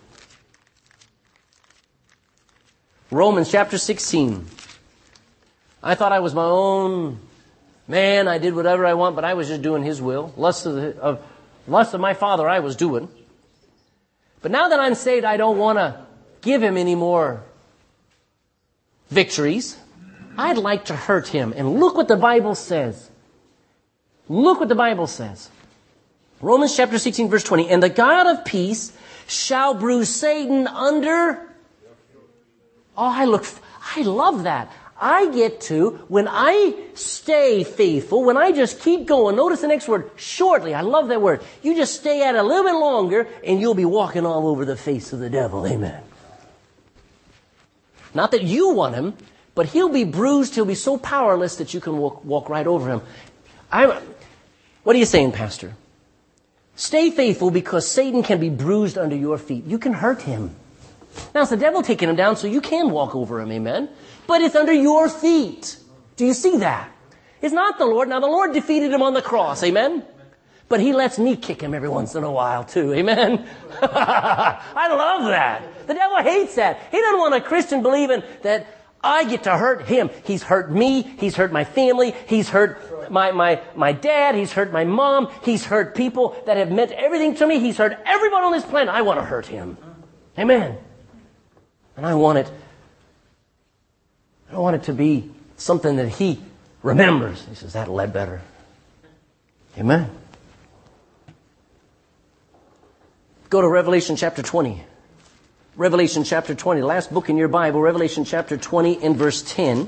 Romans chapter 16. I thought I was my own man. I did whatever I want, but I was just doing His will. Lust of my father I was doing. But now that I'm saved, I don't want to give Him any more victories. I'd like to hurt Him. And look what the Bible says. Look what the Bible says. Romans chapter 16 verse 20. And the God of peace shall bruise Satan under... Oh, I love that. I get to, when I stay faithful, when I just keep going, notice the next word, shortly. I love that word. You just stay at it a little bit longer and you'll be walking all over the face of the devil. Amen. Not that you want him, but he'll be bruised, he'll be so powerless that you can walk right over him. What are you saying, Pastor? Stay faithful because Satan can be bruised under your feet. You can hurt him. Now it's the devil taking him down so you can walk over him, amen? But it's under your feet. Do you see that? It's not the Lord. Now the Lord defeated him on the cross, amen? But He lets me kick him every once in a while too, amen? I love that. The devil hates that. He doesn't want a Christian believing that I get to hurt him. He's hurt me. He's hurt my family. He's hurt my dad. He's hurt my mom. He's hurt people that have meant everything to me. He's hurt everyone on this planet. I want to hurt him. Amen. And I want it to be something that he remembers. He says, that'll let better. Amen. Go to Revelation chapter 20. Revelation chapter 20, last book in your Bible, Revelation chapter 20 and verse 10.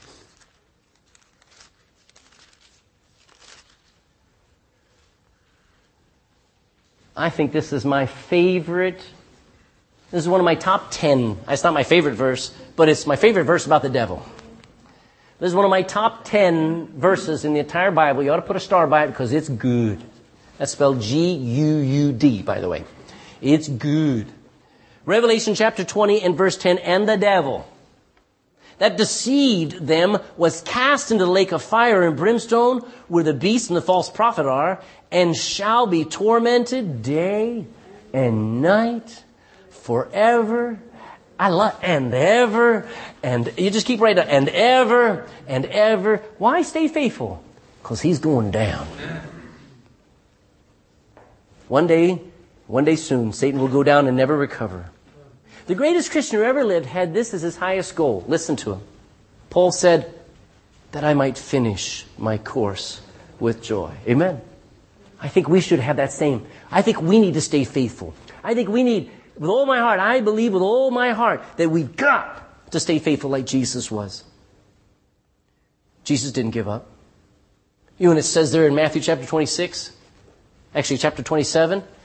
I think this is my favorite. This is one of my top 10. It's not my favorite verse, but it's my favorite verse about the devil. This is one of my top 10 verses in the entire Bible. You ought to put a star by it because it's good. That's spelled G-U-U-D, by the way. It's good. Revelation chapter 20 and verse 10, and the devil that deceived them was cast into the lake of fire and brimstone where the beast and the false prophet are, and shall be tormented day and night forever. And ever, and you just keep right down, and ever, and ever. Why stay faithful? Because he's going down. One day soon, Satan will go down and never recover. The greatest Christian who ever lived had this as his highest goal. Listen to him. Paul said, that I might finish my course with joy. Amen. I think we should have that same. I think we need to stay faithful. I think we need, with all my heart, I believe with all my heart that we got to stay faithful like Jesus was. Jesus didn't give up. You know, and it says there in Matthew chapter 26, actually chapter 27,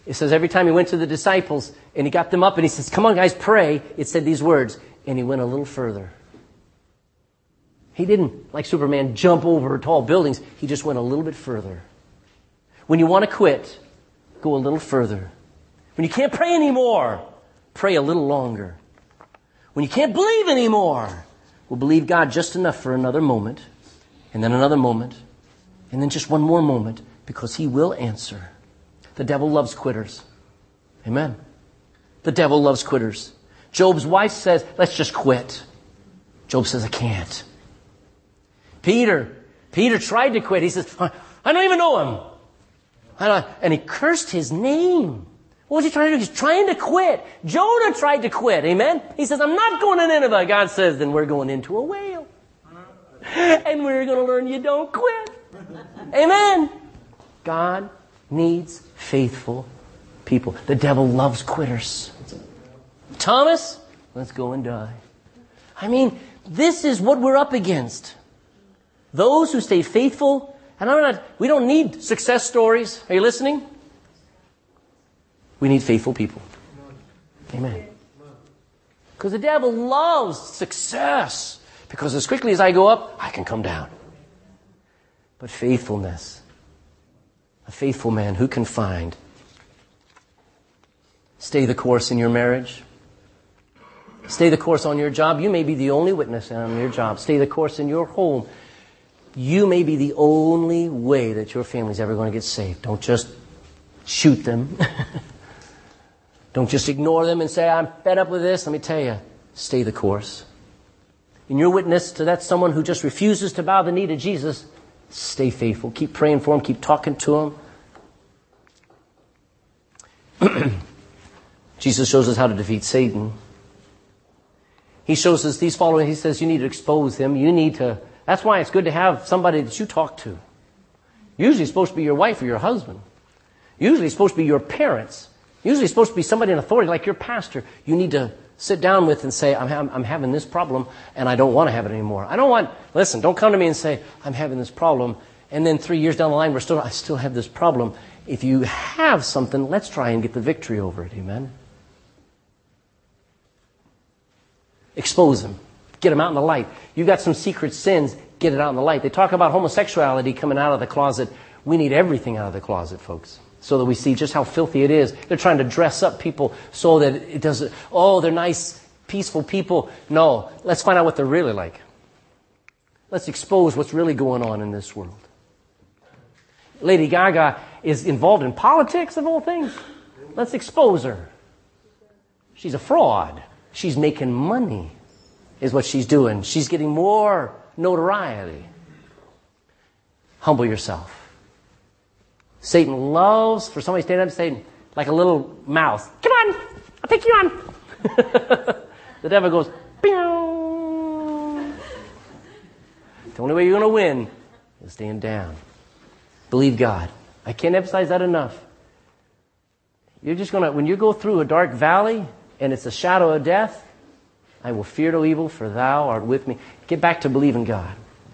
It says every time he went to the disciples and he got them up and he says, come on guys, pray. It said these words, and he went a little further. He didn't, like Superman, jump over tall buildings. He just went a little bit further. When you want to quit, go a little further. When you can't pray anymore, pray a little longer. When you can't believe anymore, we'll believe God just enough for another moment, and then another moment, and then just one more moment, because He will answer. The devil loves quitters. Amen. The devil loves quitters. Job's wife says, let's just quit. Job says, I can't. Peter tried to quit. He says, I don't even know him. And he cursed his name. What was he trying to do? He's trying to quit. Jonah tried to quit. Amen? He says, I'm not going to Nineveh. God says, then we're going into a whale. And we're going to learn you don't quit. Amen? God needs faithful people. The devil loves quitters. Thomas, let's go and die. I mean, this is what we're up against. Those who stay faithful, and we don't need success stories. Are you listening? We need faithful people. Amen. Because the devil loves success. Because as quickly as I go up, I can come down. But faithfulness, a faithful man, who can find? Stay the course in your marriage. Stay the course on your job. You may be the only witness on your job. Stay the course in your home. You may be the only way that your family's ever going to get saved. Don't just shoot them. Don't just ignore them and say, I'm fed up with this. Let me tell you, stay the course. In your witness to that someone who just refuses to bow the knee to Jesus, stay faithful. Keep praying for him. Keep talking to him. Jesus shows us how to defeat Satan. He shows us these following. He says you need to expose him. You need to. That's why it's good to have somebody that you talk to. Usually it's supposed to be your wife or your husband. Usually it's supposed to be your parents. Usually it's supposed to be somebody in authority like your pastor. You need to sit down with and say, I'm having this problem and I don't want to have it anymore. Listen, don't come to me and say, I'm having this problem. And then 3 years down the line, I still have this problem. If you have something, let's try and get the victory over it. Amen. Expose them. Get them out in the light. You got some secret sins, get it out in the light. They talk about homosexuality coming out of the closet. We need everything out of the closet, folks, so that we see just how filthy it is. They're trying to dress up people so that it doesn't, they're nice, peaceful people. No, let's find out what they're really like. Let's expose what's really going on in this world. Lady Gaga is involved in politics, of all things. Let's expose her. She's a fraud. She's making money, is what she's doing. She's getting more notoriety. Humble yourself. Satan loves for somebody to stand up and say, like a little mouse, come on, I'll take you on. The devil goes, pew. The only way you're going to win is stand down. Believe God. I can't emphasize that enough. You're just going to, when you go through a dark valley and it's a shadow of death, I will fear no evil, for thou art with me. Get back to believing God.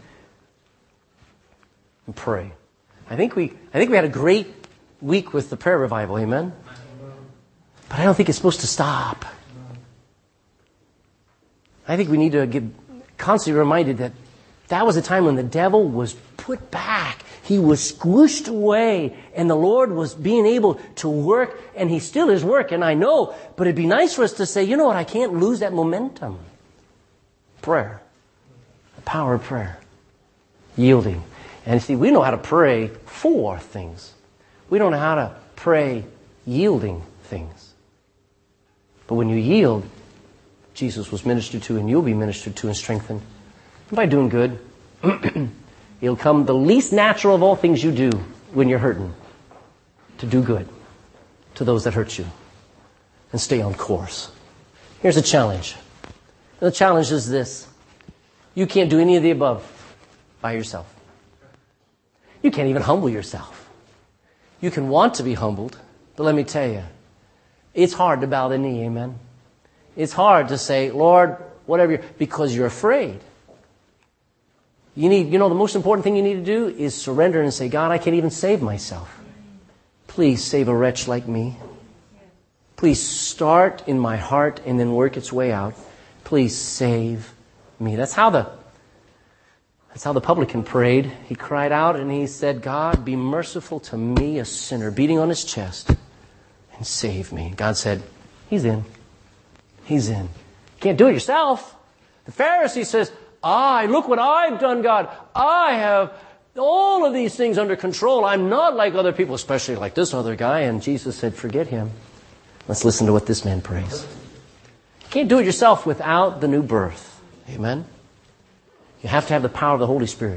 And pray. I think we had a great week with the prayer revival, amen? But I don't think it's supposed to stop. I think we need to get constantly reminded that that was a time when the devil was put back. He was squished away, and the Lord was being able to work, and He still is working, I know, but it'd be nice for us to say, you know what, I can't lose that momentum. Prayer. The power of prayer. Yielding. And see, we know how to pray for things. We don't know how to pray yielding things. But when you yield, Jesus was ministered to, and you'll be ministered to and strengthened. And by doing good, it'll come the least natural of all things you do when you're hurting. To do good to those that hurt you. And stay on course. Here's a challenge. The challenge is this. You can't do any of the above by yourself. You can't even humble yourself. You can want to be humbled, but let me tell you, it's hard to bow the knee, amen? It's hard to say, Lord, whatever because you're afraid. The most important thing you need to do is surrender and say, God, I can't even save myself. please save a wretch like me. Please start in my heart and then work its way out. Please save me. That's how the publican prayed. He cried out and he said, God, be merciful to me, a sinner, beating on his chest, and save me. God said, he's in. He's in. You can't do it yourself. The Pharisee says, look what I've done, God. I have all of these things under control. I'm not like other people, especially like this other guy. And Jesus said, forget him. Let's listen to what this man prays. You can't do it yourself without the new birth. Amen? You have to have the power of the Holy Spirit.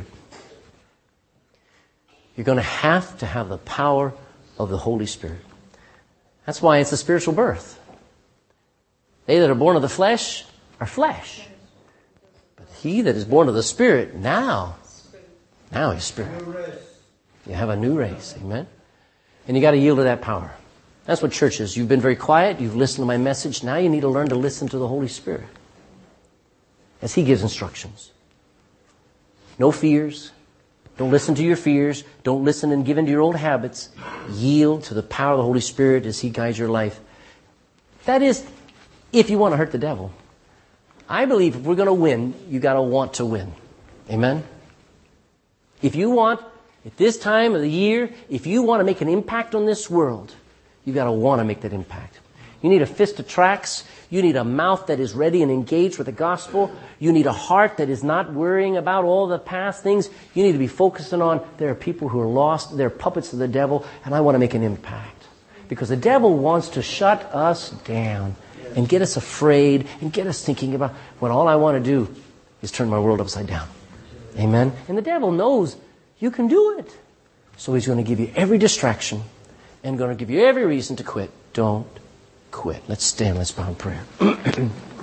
You're going to have to have the power of the Holy Spirit. That's why it's a spiritual birth. They that are born of the flesh are flesh. But he that is born of the Spirit, now he's Spirit. You have a new race. Amen? And you got to yield to that power. That's what church is. You've been very quiet. You've listened to my message. Now you need to learn to listen to the Holy Spirit as He gives instructions. No fears. Don't listen to your fears. Don't listen and give into your old habits. Yield to the power of the Holy Spirit as He guides your life. That is, if you want to hurt the devil. I believe if we're going to win, you got to want to win. Amen? If you want, at this time of the year, if you want to make an impact on this world, you got to want to make that impact. You need a fist that tracks. You need a mouth that is ready and engaged with the gospel. You need a heart that is not worrying about all the past things. You need to be focusing on, there are people who are lost, they're puppets of the devil, and I want to make an impact. Because the devil wants to shut us down and get us afraid and get us thinking about when all I want to do is turn my world upside down. Amen? And the devil knows you can do it. So he's going to give you every distraction and going to give you every reason to quit. Don't quit. Let's stand. Let's bow in prayer.